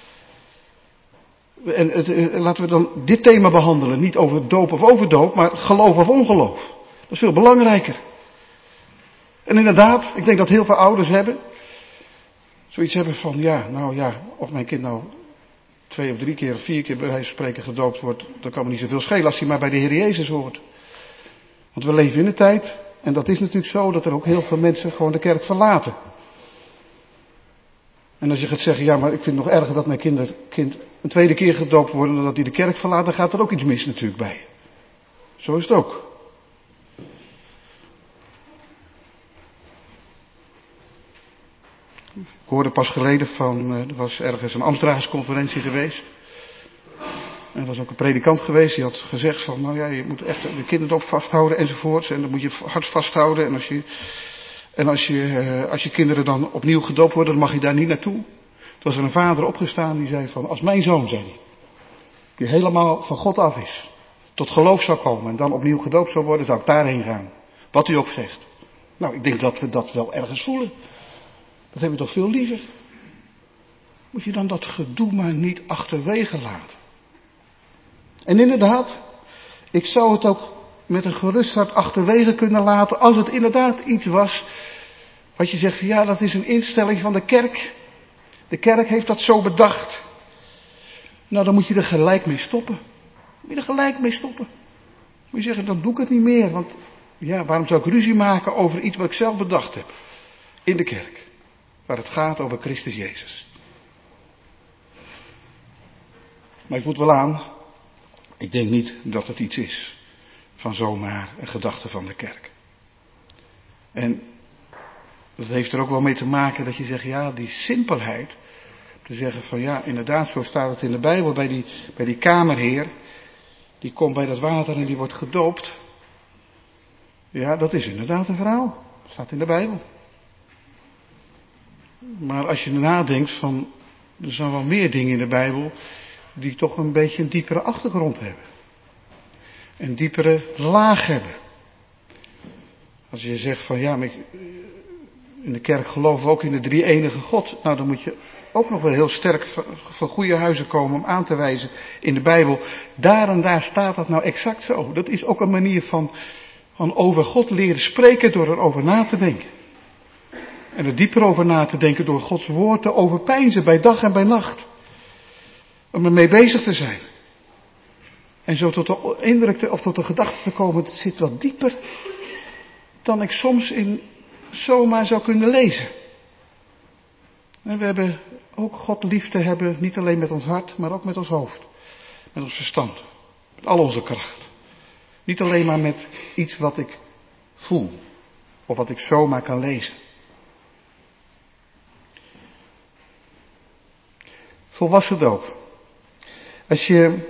En het, laten we dan dit thema behandelen, niet over doop of overdoop, maar geloof of ongeloof. Dat is veel belangrijker. En inderdaad, ik denk dat heel veel ouders hebben, zoiets hebben van, ja, nou ja, of mijn kind nou twee of drie keer of vier keer bij wijze van spreken gedoopt wordt, dan kan me niet zoveel schelen als hij maar bij de Heer Jezus hoort. Want we leven in een tijd, en dat is natuurlijk zo, dat er ook heel veel mensen gewoon de kerk verlaten. En als je gaat zeggen, ja maar ik vind het nog erger dat mijn kinder, kind een tweede keer gedoopt wordt dan dat hij de kerk verlaat, dan gaat er ook iets mis natuurlijk bij. Zo is het ook. Ik hoorde pas geleden van, er was ergens een ambtsdragersconferentie geweest. En er was ook een predikant geweest, die had gezegd van, nou ja, je moet echt de kinderdoop vasthouden enzovoorts. En dan moet je hard vasthouden. En als je, en als je, als je kinderen dan opnieuw gedoopt worden, dan mag je daar niet naartoe. Toen was er een vader opgestaan die zei van, als mijn zoon, zei hij, die helemaal van God af is, tot geloof zou komen en dan opnieuw gedoopt zou worden, zou ik daarheen gaan. Wat u ook zegt. Nou, ik denk dat we dat wel ergens voelen. Dat hebben we toch veel liever. moet je dan dat gedoe maar niet achterwege laten. En inderdaad, ik zou het ook met een gerust hart achterwege kunnen laten als het inderdaad iets was wat je zegt van ja, dat is een instelling van de kerk. De kerk heeft dat zo bedacht. Nou, dan moet je er gelijk mee stoppen. Moet je er gelijk mee stoppen. Moet je zeggen, dan doe ik het niet meer. Want ja, waarom zou ik ruzie maken over iets wat ik zelf bedacht heb? In de kerk. Waar het gaat over Christus Jezus. Maar ik moet wel aan. Ik denk niet dat het iets is. Van zomaar een gedachte van de kerk. En dat heeft er ook wel mee te maken dat je zegt, ja, die simpelheid. Te zeggen van ja, inderdaad, zo staat het in de Bijbel bij die, bij die kamerheer. Die komt bij dat water en die wordt gedoopt. Ja, dat is inderdaad een verhaal. Dat staat in de Bijbel. Maar als je nadenkt van, er zijn wel meer dingen in de Bijbel die toch een beetje een diepere achtergrond hebben. Een diepere laag hebben. Als je zegt van ja, maar ik, in de kerk geloven we ook in de drie-enige God. Nou, dan moet je ook nog wel heel sterk van goede huizen komen om aan te wijzen in de Bijbel. Daar en daar staat dat nou exact zo. Dat is ook een manier van, van over God leren spreken door erover na te denken. En er dieper over na te denken door Gods woord te overpeinzen bij dag en bij nacht. Om ermee bezig te zijn. En zo tot de indruk te, of tot de gedachte te komen, het zit wat dieper dan ik soms in zomaar zou kunnen lezen. En we hebben ook God lief te hebben, niet alleen met ons hart, maar ook met ons hoofd. Met ons verstand. Met al onze kracht. Niet alleen maar met iets wat ik voel. Of wat ik zomaar kan lezen. Volwassen doop. Als je...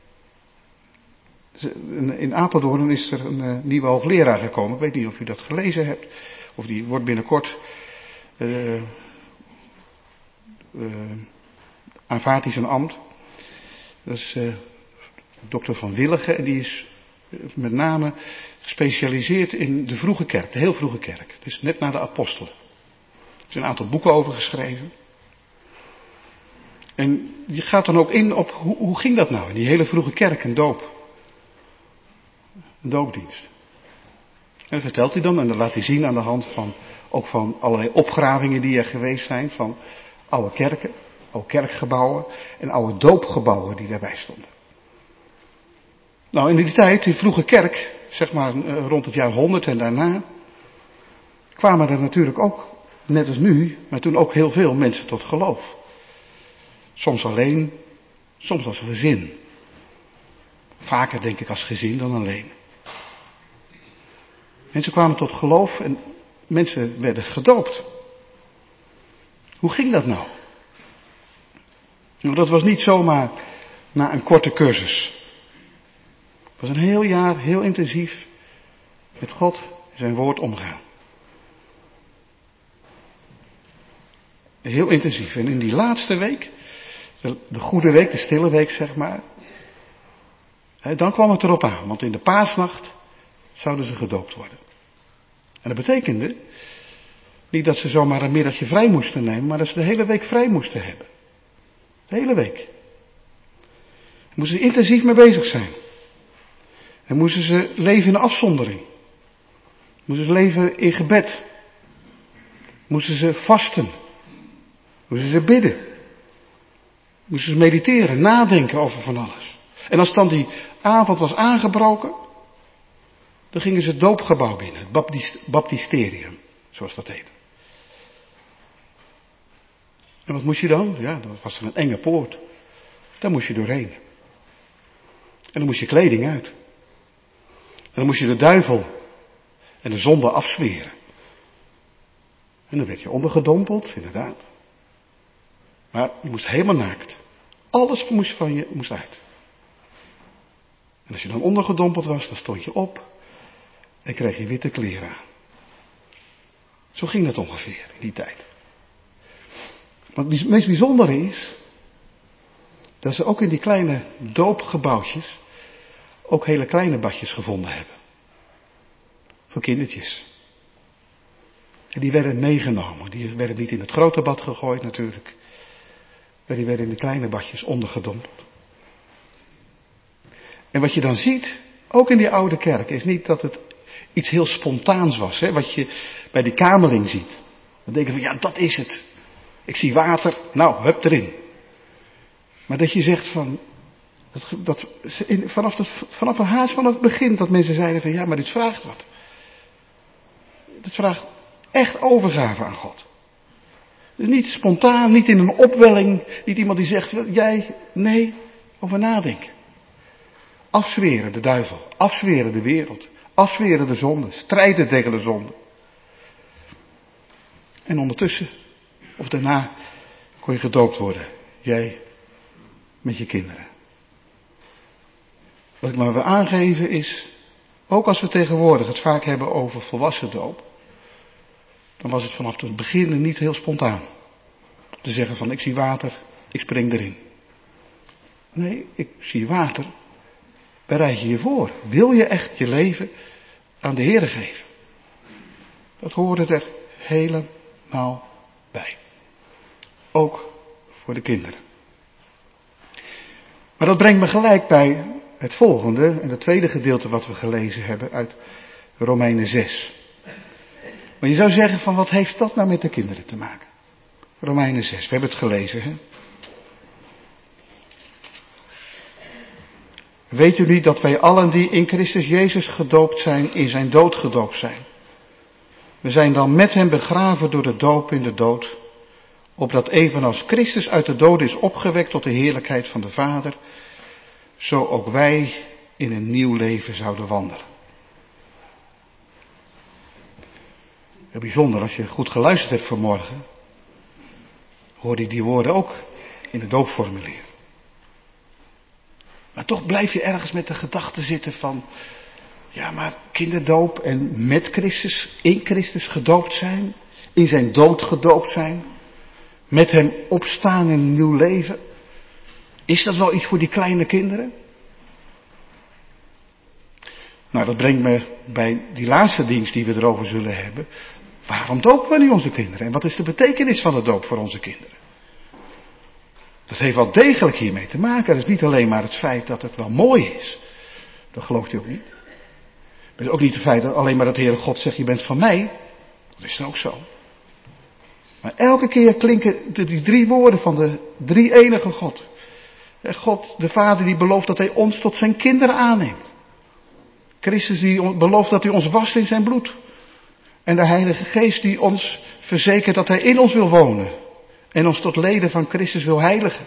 In Apeldoorn is er een nieuwe hoogleraar gekomen. Ik weet niet of u dat gelezen hebt. Of die wordt binnenkort... Uh, uh, aanvaardt hij zijn ambt. Dat is uh, dokter Van Willigen. En die is uh, met name gespecialiseerd in de vroege kerk. De heel vroege kerk. Dus net na de apostelen. Er zijn een aantal boeken over geschreven. En die gaat dan ook in op hoe, hoe ging dat nou in die hele vroege kerk, een doop. Een doopdienst. En dat vertelt hij dan en dat laat hij zien aan de hand van, ook van allerlei opgravingen die er geweest zijn van oude kerken, oude kerkgebouwen en oude doopgebouwen die daarbij stonden. Nou, in die tijd, die vroege kerk, zeg maar rond het jaar honderd en daarna, kwamen er natuurlijk ook, net als nu, maar toen ook heel veel mensen tot geloof. Soms alleen, soms als gezin. Vaker denk ik als gezin dan alleen. Mensen kwamen tot geloof en mensen werden gedoopt. Hoe ging dat nou? Nou, dat was niet zomaar na een korte cursus. Het was een heel jaar heel intensief met God en zijn woord omgaan. Heel intensief. En in die laatste week, de, de goede week, de stille week zeg maar, hè, dan kwam het erop aan. Want in de paasnacht zouden ze gedoopt worden. En dat betekende niet dat ze zomaar een middagje vrij moesten nemen, maar dat ze de hele week vrij moesten hebben. De hele week. Daar moesten ze intensief mee bezig zijn. En moesten ze leven in afzondering. Moesten ze leven in gebed. Moesten ze vasten. Moesten ze bidden. Moesten ze mediteren, nadenken over van alles. En als dan die avond was aangebroken, dan gingen ze het doopgebouw binnen, het baptist, baptisterium, zoals dat heet. En wat moest je dan? Ja, dat was een enge poort. Daar moest je doorheen. En dan moest je kleding uit. En dan moest je de duivel en de zonde afzweren. En dan werd je ondergedompeld, inderdaad. Maar je moest helemaal naakt. Alles moest van je moest uit. En als je dan ondergedompeld was, dan stond je op en kreeg je witte kleren aan. Zo ging dat ongeveer in die tijd. Wat het meest bijzondere is, dat ze ook in die kleine doopgebouwtjes ook hele kleine badjes gevonden hebben. Voor kindertjes. En die werden meegenomen. Die werden niet in het grote bad gegooid natuurlijk. Maar die werden in de kleine badjes ondergedompeld. En wat je dan ziet, ook in die oude kerk, is niet dat het iets heel spontaans was. Hè, wat je bij die kameling ziet. Dan denk je van, ja, dat is het. Ik zie water, nou, hup erin. Maar dat je zegt van, dat, dat, vanaf, het, vanaf een haast vanaf het begin, dat mensen zeiden van, ja, maar dit vraagt wat. Dit vraagt echt overgave aan God. Dus niet spontaan, niet in een opwelling, niet iemand die zegt, jij, nee, over nadenken. Afzweren de duivel, afzweren de wereld, afzweren de zonde, strijden tegen de zonde. En ondertussen, of daarna, kon je gedoopt worden. Jij met je kinderen. Wat ik maar wil aangeven is, ook als we tegenwoordig het vaak hebben over volwassen doop, dan was het vanaf het begin niet heel spontaan. Te zeggen van, ik zie water, ik spring erin. Nee, ik zie water, bereid je je voor. Wil je echt je leven aan de Heere geven? Dat hoorde er helemaal bij. Ook voor de kinderen. Maar dat brengt me gelijk bij het volgende en het tweede gedeelte wat we gelezen hebben uit Romeinen zes. Maar je zou zeggen van, wat heeft dat nou met de kinderen te maken? Romeinen zes, we hebben het gelezen, hè? Weet u niet dat wij allen die in Christus Jezus gedoopt zijn, in zijn dood gedoopt zijn? We zijn dan met hem begraven door de doop in de dood, opdat evenals Christus uit de dood is opgewekt tot de heerlijkheid van de Vader, zo ook wij in een nieuw leven zouden wandelen. Heel bijzonder, als je goed geluisterd hebt vanmorgen, hoorde je die woorden ook in het doopformulier. Maar toch blijf je ergens met de gedachte zitten van, ja, maar kinderdoop en met Christus, in Christus gedoopt zijn, in zijn dood gedoopt zijn, met hem opstaan in een nieuw leven. Is dat wel iets voor die kleine kinderen? Nou, dat brengt me bij die laatste dienst die we erover zullen hebben. Waarom dopen we nu onze kinderen? En wat is de betekenis van de doop voor onze kinderen? Dat heeft wel degelijk hiermee te maken. Dat is niet alleen maar het feit dat het wel mooi is. Dat gelooft u ook niet. Het is ook niet het feit dat alleen maar dat de Heere God zegt, je bent van mij. Dat is ook zo. Maar elke keer klinken die drie woorden van de drie enige God. God, de Vader, die belooft dat hij ons tot zijn kinderen aanneemt. Christus die belooft dat hij ons wast in zijn bloed. En de Heilige Geest die ons verzekert dat hij in ons wil wonen. En ons tot leden van Christus wil heiligen.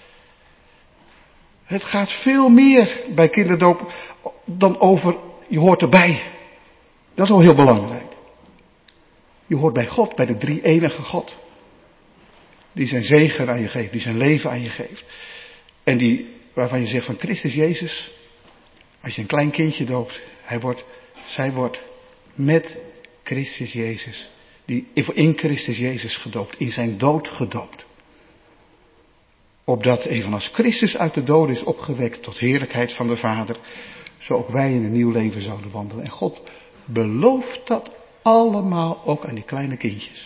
Het gaat veel meer bij kinderdoop dan over, je hoort erbij. Dat is wel heel belangrijk. Je hoort bij God, bij de drie enige God. Die zijn zegen aan je geeft, die zijn leven aan je geeft. En die, waarvan je zegt van Christus Jezus, als je een klein kindje doopt, hij wordt, zij wordt met Christus Jezus, die in Christus Jezus gedoopt, in zijn dood gedoopt. Opdat evenals Christus uit de dood is opgewekt tot heerlijkheid van de Vader, zo ook wij in een nieuw leven zouden wandelen. En God belooft dat allemaal ook aan die kleine kindjes.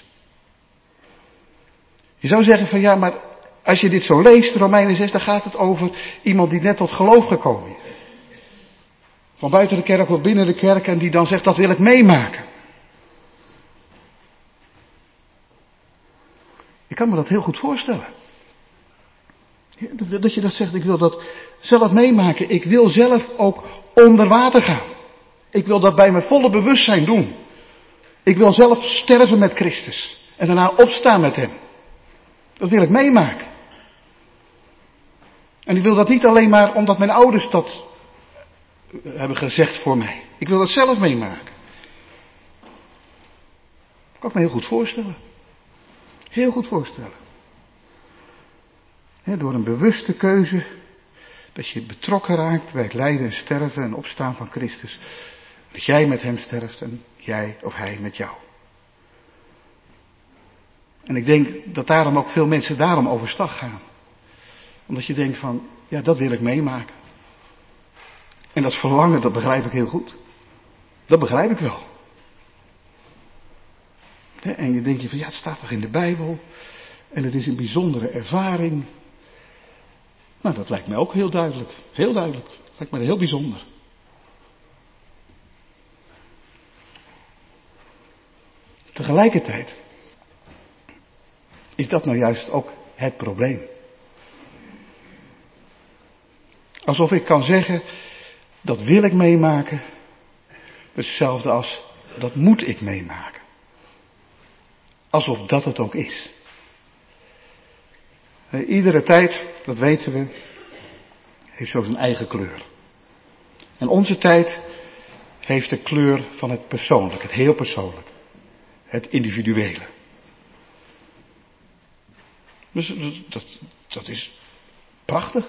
Je zou zeggen van ja, maar als je dit zo leest, Romeinen zes, dan gaat het over iemand die net tot geloof gekomen is. Van buiten de kerk of binnen de kerk en die dan zegt, dat wil ik meemaken. Ik kan me dat heel goed voorstellen. Dat je dat zegt, ik wil dat zelf meemaken. Ik wil zelf ook onder water gaan. Ik wil dat bij mijn volle bewustzijn doen. Ik wil zelf sterven met Christus. En daarna opstaan met hem. Dat wil ik meemaken. En ik wil dat niet alleen maar omdat mijn ouders dat hebben gezegd voor mij. Ik wil dat zelf meemaken. Dat kan ik me heel goed voorstellen. Heel goed voorstellen. He, door een bewuste keuze, dat je betrokken raakt bij het lijden en sterven en opstaan van Christus. Dat jij met hem sterft en jij of hij met jou. En ik denk dat daarom ook veel mensen daarom overstag gaan. Omdat je denkt van, ja, dat wil ik meemaken. En dat verlangen, dat begrijp ik heel goed. Dat begrijp ik wel. En je denkt je van, ja, het staat toch in de Bijbel. En het is een bijzondere ervaring. Nou, dat lijkt mij ook heel duidelijk. Heel duidelijk. Lijkt mij heel bijzonder. Tegelijkertijd is dat nou juist ook het probleem. Alsof ik kan zeggen, dat wil ik meemaken. Hetzelfde als, dat moet ik meemaken. Alsof dat het ook is. Iedere tijd, dat weten we, heeft zo zijn eigen kleur. En onze tijd heeft de kleur van het persoonlijk, het heel persoonlijk. Het individuele. Dus dat, dat is prachtig.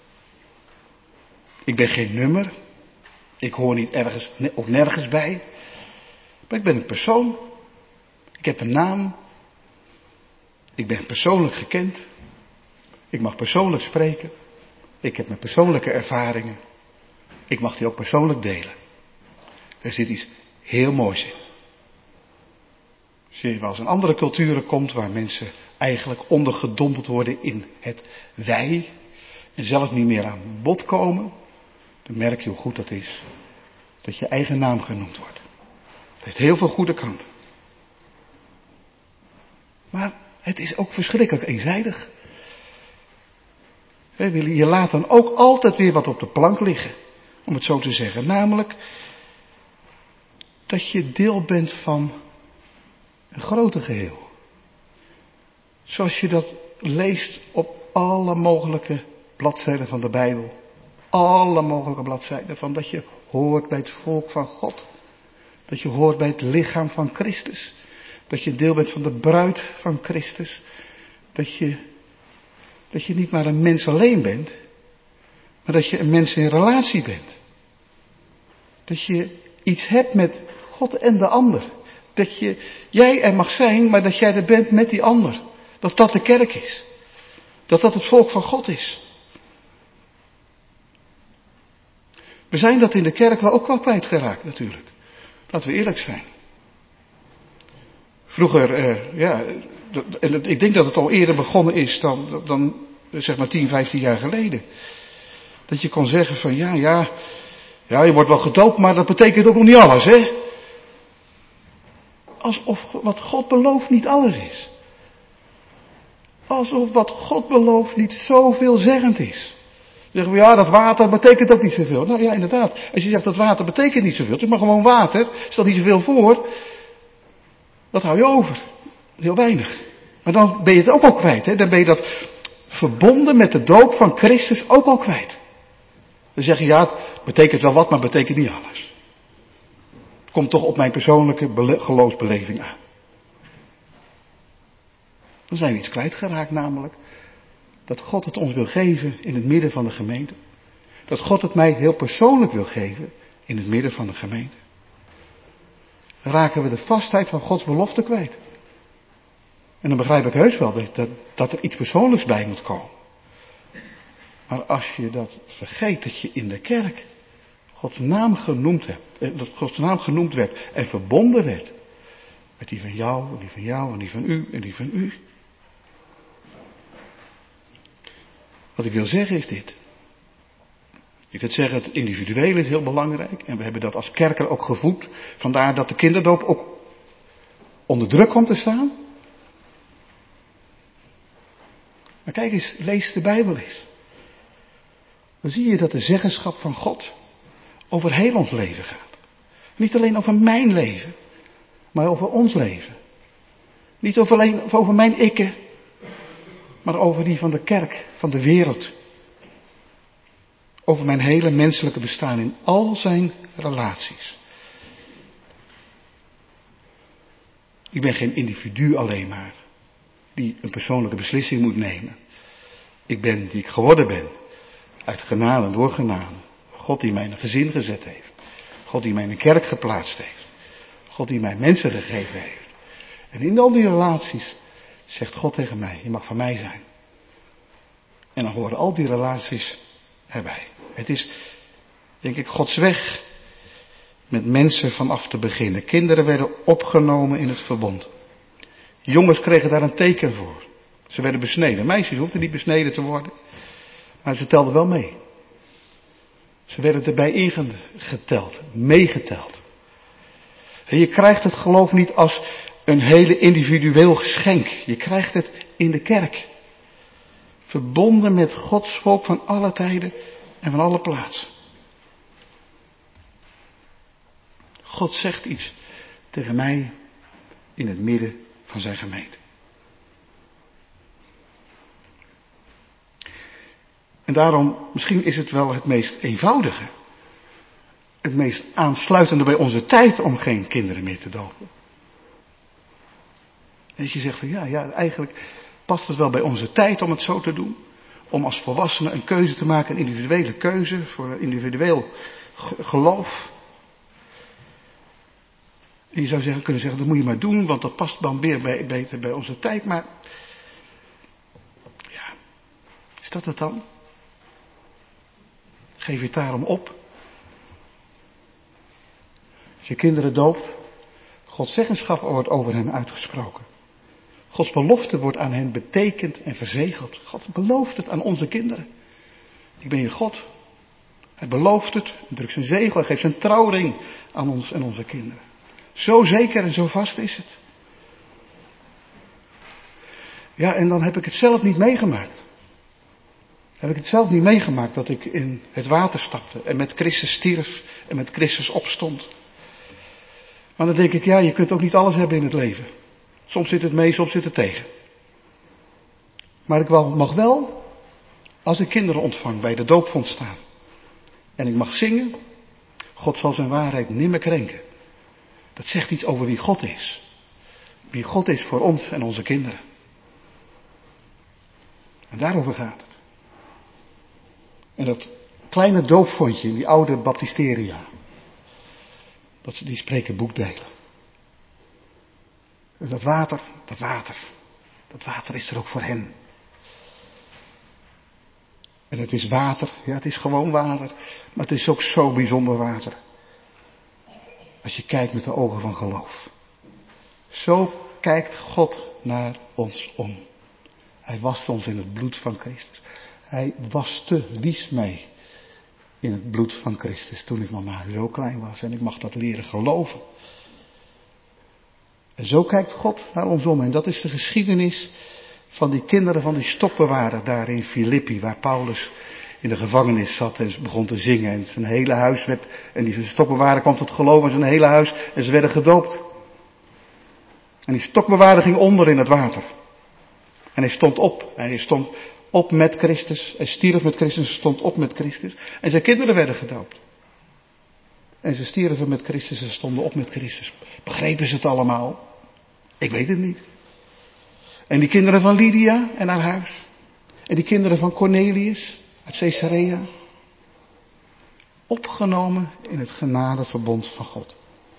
Ik ben geen nummer. Ik hoor niet ergens of nergens bij. Maar ik ben een persoon. Ik heb een naam. Ik ben persoonlijk gekend. Ik mag persoonlijk spreken. Ik heb mijn persoonlijke ervaringen. Ik mag die ook persoonlijk delen. Er zit iets heel moois in. Zie je wel, als in andere culturen komt waar mensen eigenlijk ondergedompeld worden in het wij. En zelf niet meer aan bod komen. Dan merk je hoe goed dat is. Dat je eigen naam genoemd wordt. Het heeft heel veel goede kanten. Maar het is ook verschrikkelijk eenzijdig. Je laat dan ook altijd weer wat op de plank liggen. Om het zo te zeggen. Namelijk dat je deel bent van een groter geheel. Zoals je dat leest op alle mogelijke bladzijden van de Bijbel. Alle mogelijke bladzijden van dat je hoort bij het volk van God. Dat je hoort bij het lichaam van Christus. Dat je deel bent van de bruid van Christus. Dat je, dat je niet maar een mens alleen bent. Maar dat je een mens in relatie bent. Dat je iets hebt met God en de ander. Dat je, jij er mag zijn, maar dat jij er bent met die ander. Dat dat de kerk is. Dat dat het volk van God is. We zijn dat in de kerk wel ook wel kwijtgeraakt natuurlijk. Laten we eerlijk zijn. Vroeger, eh, ja, en het, ik denk dat het al eerder begonnen is dan, dan zeg maar tien, vijftien jaar geleden. Dat je kon zeggen van ja, ja, ja, je wordt wel gedoopt, maar dat betekent ook nog niet alles, hè. Alsof wat God belooft niet alles is. Alsof wat God belooft niet zoveelzeggend is. Dan zeggen we, ja, dat water betekent ook niet zoveel. Nou ja, inderdaad. Als je zegt dat water betekent niet zoveel, het is maar gewoon water. Stel niet zoveel voor. Wat hou je over? Heel weinig. Maar dan ben je het ook al kwijt, hè. Dan ben je dat verbonden met de doop van Christus ook al kwijt. Dan zeg je, ja, het betekent wel wat, maar het betekent niet alles. Het komt toch op mijn persoonlijke bele- geloofsbeleving aan. Dan zijn we iets kwijtgeraakt, namelijk dat God het ons wil geven in het midden van de gemeente. Dat God het mij heel persoonlijk wil geven in het midden van de gemeente. Dan raken we de vastheid van Gods belofte kwijt. En dan begrijp ik heus wel dat, dat er iets persoonlijks bij moet komen. Maar als je dat vergeet, dat je in de kerk Gods naam genoemd hebt, dat Gods naam genoemd werd en verbonden werd met die van jou, en die van jou, en die van u, en die van u. Wat ik wil zeggen is dit. Je kunt zeggen, het individuele is heel belangrijk. En we hebben dat als kerker ook gevoed. Vandaar dat de kinderdoop ook onder druk komt te staan. Maar kijk eens, lees de Bijbel eens. Dan zie je dat de zeggenschap van God over heel ons leven gaat. Niet alleen over mijn leven, maar over ons leven. Niet over alleen over mijn ikke, maar over die van de kerk, van de wereld. Over mijn hele menselijke bestaan in al zijn relaties. Ik ben geen individu alleen maar, die een persoonlijke beslissing moet nemen. Ik ben die ik geworden ben, uit genade en door genade. God die mij in een gezin gezet heeft. God die mij in een kerk geplaatst heeft. God die mij mensen gegeven heeft. En in al die relaties zegt God tegen mij, je mag van mij zijn. En dan horen al die relaties erbij. Het is, denk ik, Gods weg met mensen vanaf te beginnen. Kinderen werden opgenomen in het verbond. Jongens kregen daar een teken voor. Ze werden besneden. Meisjes hoefden niet besneden te worden. Maar ze telden wel mee. Ze werden erbij ingeteld. Meegeteld. En je krijgt het geloof niet als een hele individueel geschenk. Je krijgt het in de kerk. Verbonden met Gods volk van alle tijden en van alle plaatsen. God zegt iets tegen mij in het midden van zijn gemeente. En daarom, misschien is het wel het meest eenvoudige. Het meest aansluitende bij onze tijd om geen kinderen meer te dopen. En dat je zegt van ja, ja, eigenlijk past het wel bij onze tijd om het zo te doen. Om als volwassenen een keuze te maken, een individuele keuze voor een individueel geloof. En je zou zeggen, kunnen zeggen, dat moet je maar doen, want dat past dan weer bij, beter bij onze tijd. Maar ja, is dat het dan? Geef je het daarom op? Als je kinderen doopt, Gods zeggenschap wordt over hen uitgesproken. Gods belofte wordt aan hen betekend en verzegeld. God belooft het aan onze kinderen. Ik ben je God. Hij belooft het, drukt zijn zegel, geeft zijn trouwring aan ons en onze kinderen. Zo zeker en zo vast is het. Ja, en dan heb ik het zelf niet meegemaakt. Heb ik het zelf niet meegemaakt dat ik in het water stapte en met Christus stierf en met Christus opstond. Maar dan denk ik, ja, je kunt ook niet alles hebben in het leven. Soms zit het mee, soms zit het tegen. Maar ik mag wel, als ik kinderen ontvang, bij de doopvond staan. En ik mag zingen, God zal zijn waarheid nimmer krenken. Dat zegt iets over wie God is. Wie God is voor ons en onze kinderen. En daarover gaat het. En dat kleine doopvondje in die oude baptisteria. Dat ze die spreken boekdelen. Dat water, dat water. Dat water is er ook voor hen. En het is water, ja het is gewoon water. Maar het is ook zo bijzonder water. Als je kijkt met de ogen van geloof. Zo kijkt God naar ons om. Hij wast ons in het bloed van Christus. Hij waste, wies mij in het bloed van Christus toen ik nog maar zo klein was. En ik mag dat leren geloven. En zo kijkt God naar ons om. En dat is de geschiedenis van die kinderen van die stokbewaarder daar in Filippi. Waar Paulus in de gevangenis zat en begon te zingen. En zijn hele huis werd, en die stokbewaarder kwam tot geloof in zijn hele huis. En ze werden gedoopt. En die stokbewaarder ging onder in het water. En hij stond op. En hij stond op met Christus. Hij stierf met Christus. Hij stond op met Christus. En zijn kinderen werden gedoopt. En ze stierven met Christus. Ze stonden op met Christus. Begrepen ze het allemaal? Ik weet het niet. En die kinderen van Lydia en haar huis. En die kinderen van Cornelius uit Caesarea. Opgenomen in het genadeverbond van God.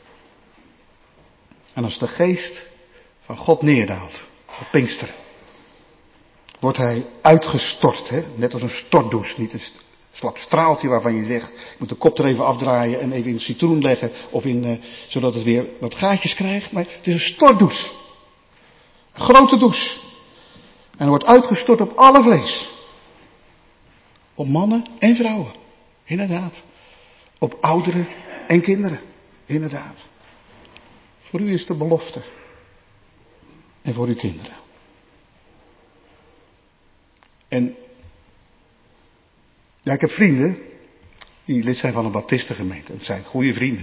En als de geest van God neerdaalt op Pinksteren, wordt hij uitgestort, hè? Net als een stortdouche. Niet een slap straaltje waarvan je zegt, je moet de kop er even afdraaien en even in citroen leggen, of in, uh, zodat het weer wat gaatjes krijgt. Maar het is een stortdouche. Een grote douche. En hij wordt uitgestort op alle vlees. Op mannen en vrouwen. Inderdaad. Op ouderen en kinderen. Inderdaad. Voor u is de belofte. En voor uw kinderen. En ja, ik heb vrienden die lid zijn van een baptistengemeente. Het zijn goede vrienden.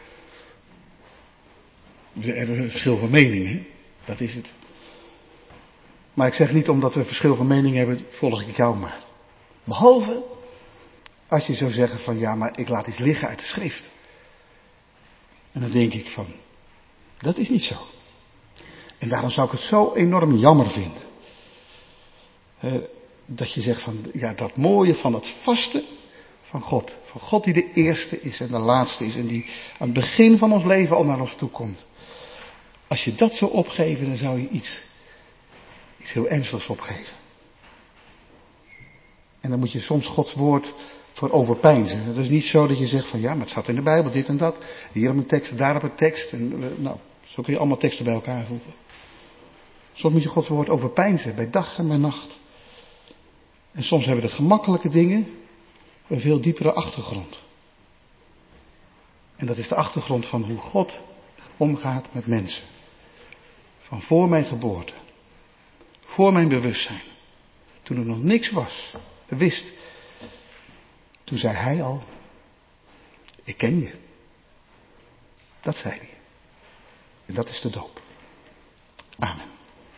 We hebben een verschil van mening, hè? Dat is het. Maar ik zeg niet omdat we een verschil van mening hebben, volg ik jou maar. Behalve als je zou zeggen van ja, maar ik laat iets liggen uit de schrift. En dan denk ik van, dat is niet zo. En daarom zou ik het zo enorm jammer vinden. Uh, dat je zegt van, ja, dat mooie van het vaste van God. Van God die de eerste is en de laatste is. En die aan het begin van ons leven al naar ons toe komt. Als je dat zou opgeven, dan zou je iets, iets heel ernstigs opgeven. En dan moet je soms Gods woord voor overpeinzen. Het is niet zo dat je zegt van, ja, maar het staat in de Bijbel, dit en dat. Hier op een tekst, daar op een tekst. En, nou, zo kun je allemaal teksten bij elkaar voegen. Soms moet je Gods woord overpeinzen, bij dag en bij nacht. En soms hebben de gemakkelijke dingen een veel diepere achtergrond. En dat is de achtergrond van hoe God omgaat met mensen. Van voor mijn geboorte. Voor mijn bewustzijn. Toen er nog niks was. Wist. Toen zei hij al. Ik ken je. Dat zei hij. En dat is de doop. Amen.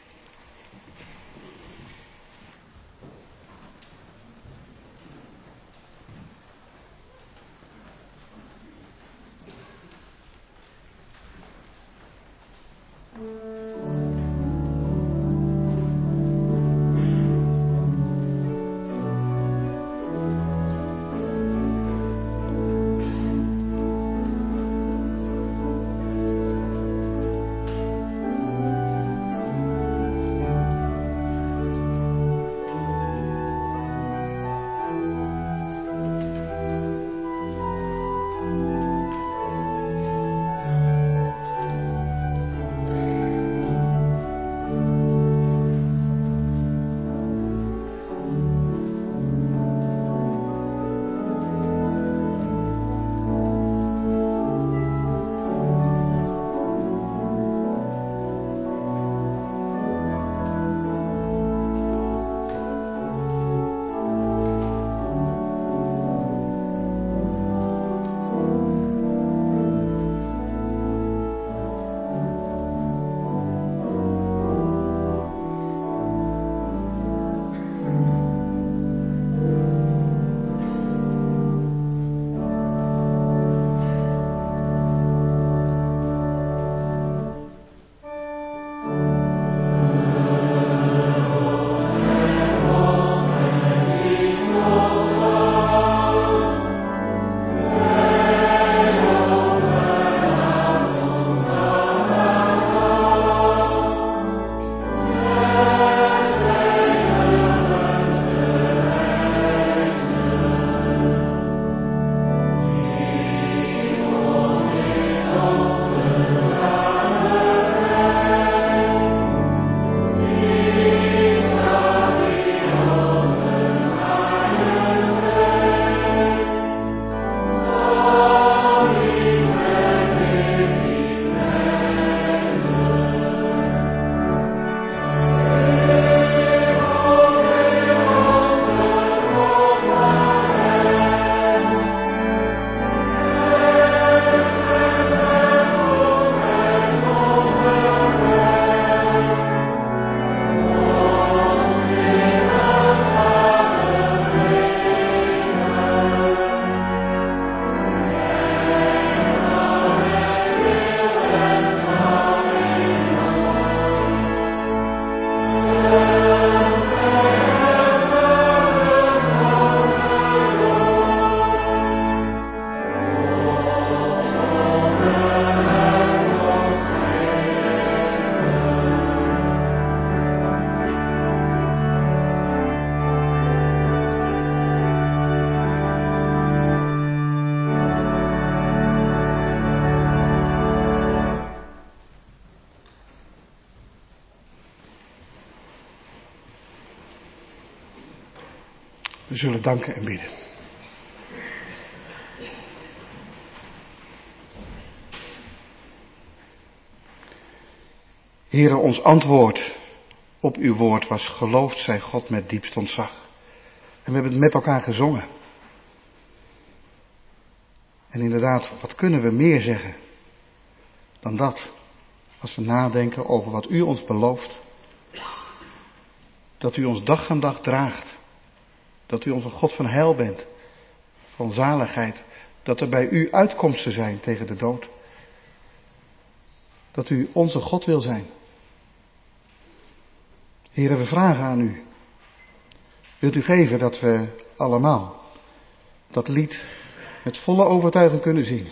We zullen danken en bidden. Heere, ons antwoord op uw woord was: geloofd zij God met diepst ontzag. En we hebben het met elkaar gezongen. En inderdaad, wat kunnen we meer zeggen dan dat, als we nadenken over wat u ons belooft. Dat u ons dag aan dag draagt. Dat u onze God van heil bent, van zaligheid. Dat er bij u uitkomsten zijn tegen de dood. Dat u onze God wil zijn. Heere, we vragen aan u. Wilt u geven dat we allemaal dat lied met volle overtuiging kunnen zingen.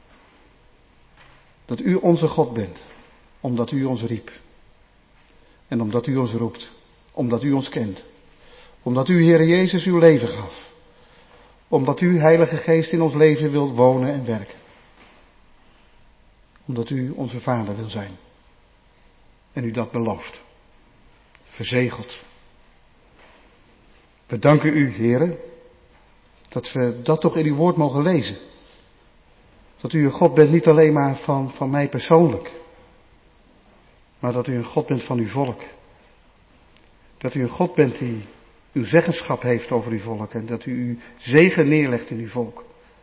Dat u onze God bent, omdat u ons riep. En omdat u ons roept, omdat u ons kent. Omdat u, Heere Jezus, uw leven gaf. Omdat u, Heilige Geest, in ons leven wilt wonen en werken. Omdat u onze Vader wil zijn. En u dat belooft. verzegeld. We danken u, Heere, dat we dat toch in uw woord mogen lezen. Dat u een God bent niet alleen maar van, van mij persoonlijk, maar dat u een God bent van uw volk. Dat u een God bent die uw zeggenschap heeft over uw volk en dat u uw zegen neerlegt in uw volk.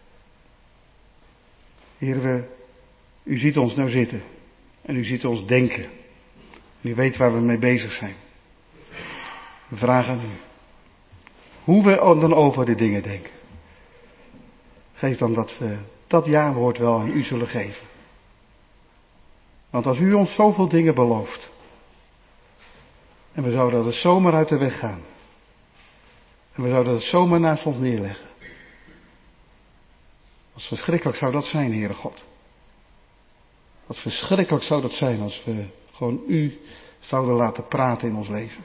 Heer, we, u ziet ons nou zitten en u ziet ons denken. En u weet waar we mee bezig zijn. We vragen aan u hoe we dan over de dingen denken. Geef dan dat we dat jawoord wel aan u zullen geven. Want als u ons zoveel dingen belooft en we zouden dat zomaar uit de weg gaan en we zouden dat zomaar naast ons neerleggen. Wat verschrikkelijk zou dat zijn, Heere God. Wat verschrikkelijk zou dat zijn als we gewoon u zouden laten praten in ons leven.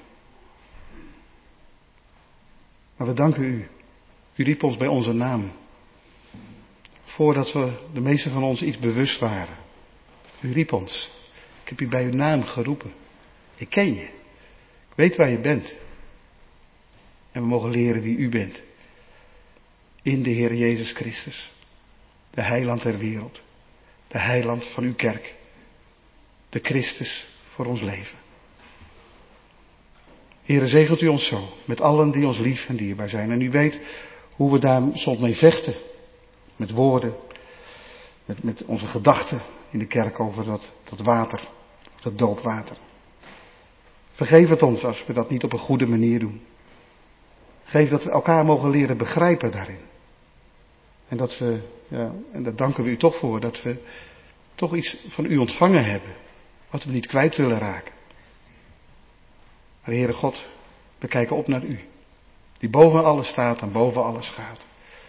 Maar we danken u. U riep ons bij onze naam. Voordat we, de meesten van ons, iets bewust waren. U riep ons. Ik heb u bij uw naam geroepen. Ik ken je. Ik weet waar je bent. En we mogen leren wie u bent. In de Heer Jezus Christus. De heiland der wereld. De heiland van uw kerk. De Christus voor ons leven. Heere, zegelt u ons zo. Met allen die ons lief en dierbaar zijn. En u weet hoe we daar soms mee vechten. Met woorden. Met, met onze gedachten in de kerk over dat, dat water. Dat doopwater. Vergeef het ons als we dat niet op een goede manier doen. Geef dat we elkaar mogen leren begrijpen daarin. En dat we, ja, en daar danken we u toch voor, dat we toch iets van u ontvangen hebben. Wat we niet kwijt willen raken. Maar Heere God, we kijken op naar u. Die boven alles staat en boven alles gaat.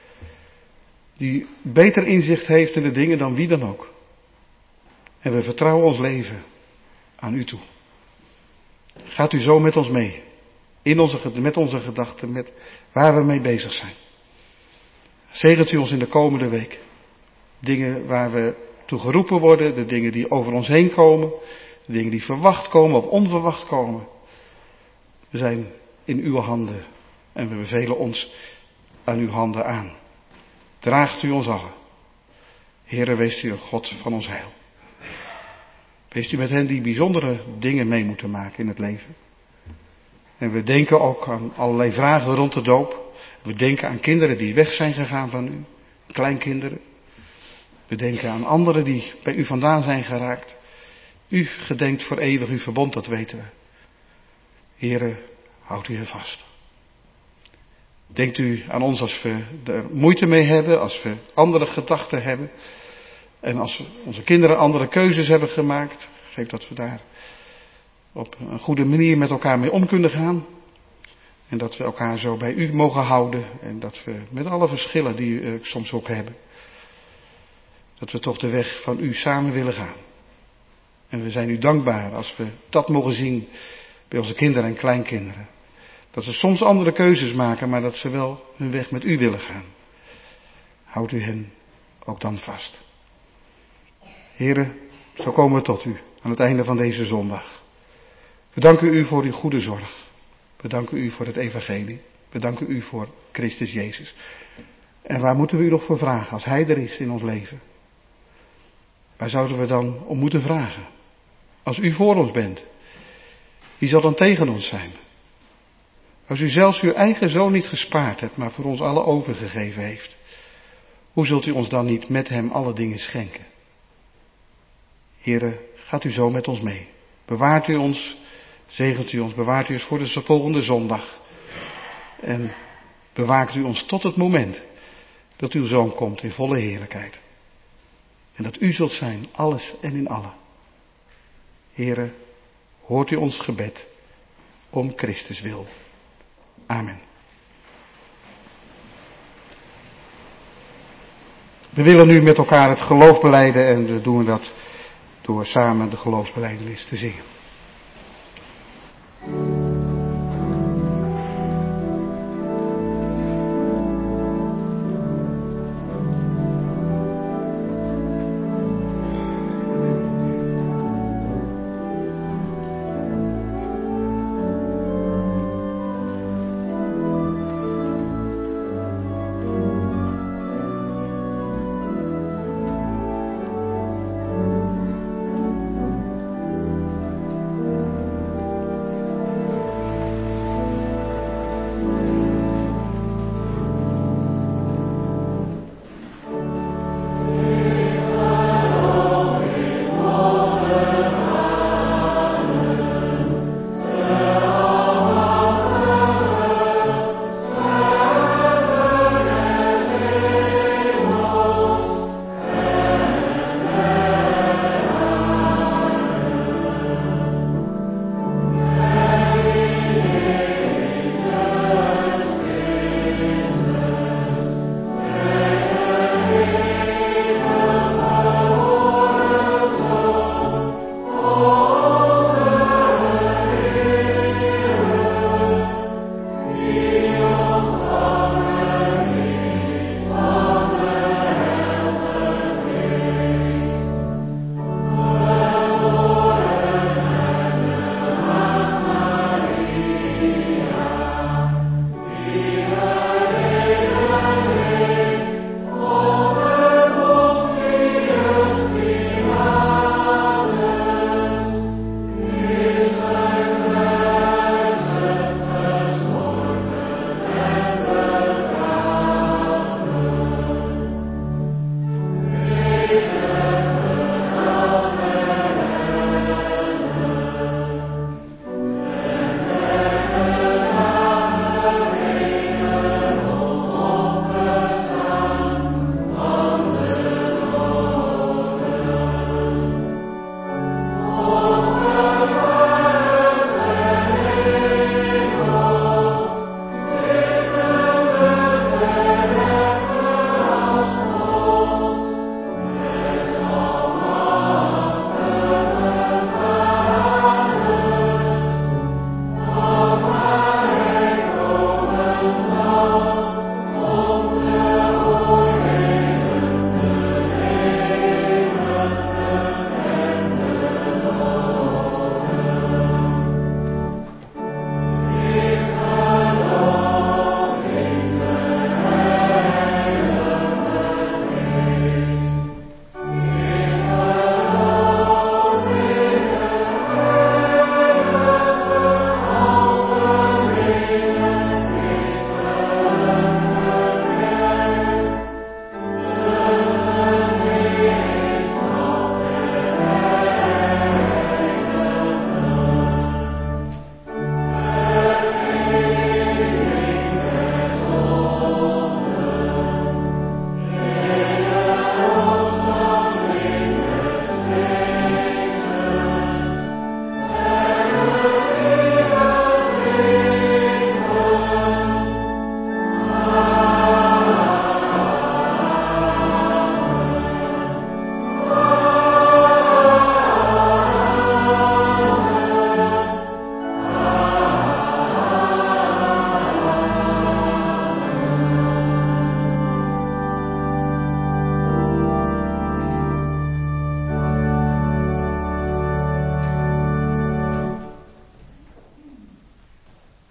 Die beter inzicht heeft in de dingen dan wie dan ook. En we vertrouwen ons leven aan u toe. Gaat u zo met ons mee. In onze, met onze gedachten, met waar we mee bezig zijn. Zegent u ons in de komende week. Dingen waar we toe geroepen worden, de dingen die over ons heen komen, de dingen die verwacht komen of onverwacht komen. We zijn in uw handen en we bevelen ons aan uw handen aan. Draagt u ons allen. Heere, wees u een God van ons heil. Wees u met hen die bijzondere dingen mee moeten maken in het leven. En we denken ook aan allerlei vragen rond de doop. We denken aan kinderen die weg zijn gegaan van u. Kleinkinderen. We denken aan anderen die bij u vandaan zijn geraakt. U gedenkt voor eeuwig uw verbond, dat weten we. Heere, houdt u er vast. Denkt u aan ons als we er moeite mee hebben, als we andere gedachten hebben. En als onze kinderen andere keuzes hebben gemaakt. Geef dat we daar op een goede manier met elkaar mee om kunnen gaan. En dat we elkaar zo bij u mogen houden. En dat we met alle verschillen die we soms ook hebben. Dat we toch de weg van u samen willen gaan. En we zijn u dankbaar als we dat mogen zien bij onze kinderen en kleinkinderen. Dat ze soms andere keuzes maken, maar dat ze wel hun weg met u willen gaan. Houdt u hen ook dan vast. Heren, zo komen we tot u aan het einde van deze zondag. We danken u voor uw goede zorg. We danken u voor het evangelie. We danken u voor Christus Jezus. En waar moeten we u nog voor vragen als hij er is in ons leven? Waar zouden we dan om moeten vragen? Als u voor ons bent, wie zal dan tegen ons zijn? Als u zelfs uw eigen zoon niet gespaard hebt, maar voor ons alle overgegeven heeft, hoe zult u ons dan niet met hem alle dingen schenken? Heere, gaat u zo met ons mee. Bewaart u ons, zegent u ons, bewaart u ons voor de volgende zondag. En bewaakt u ons tot het moment dat uw zoon komt in volle heerlijkheid. En dat u zult zijn, alles en in allen. Heere, hoort u ons gebed om Christus wil. Amen. We willen nu met elkaar het geloof belijden en we doen dat door samen de geloofsbelijdenis te zingen.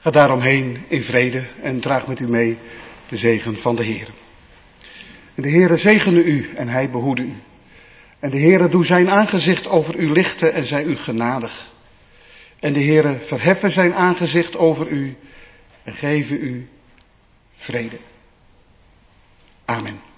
Ga daaromheen in vrede en draag met u mee de zegen van de Heer. En de Heere zegene u en hij behoede u. En de Heere doe zijn aangezicht over u lichten en zij u genadig. En de Heere verheffen zijn aangezicht over u en geven u vrede. Amen.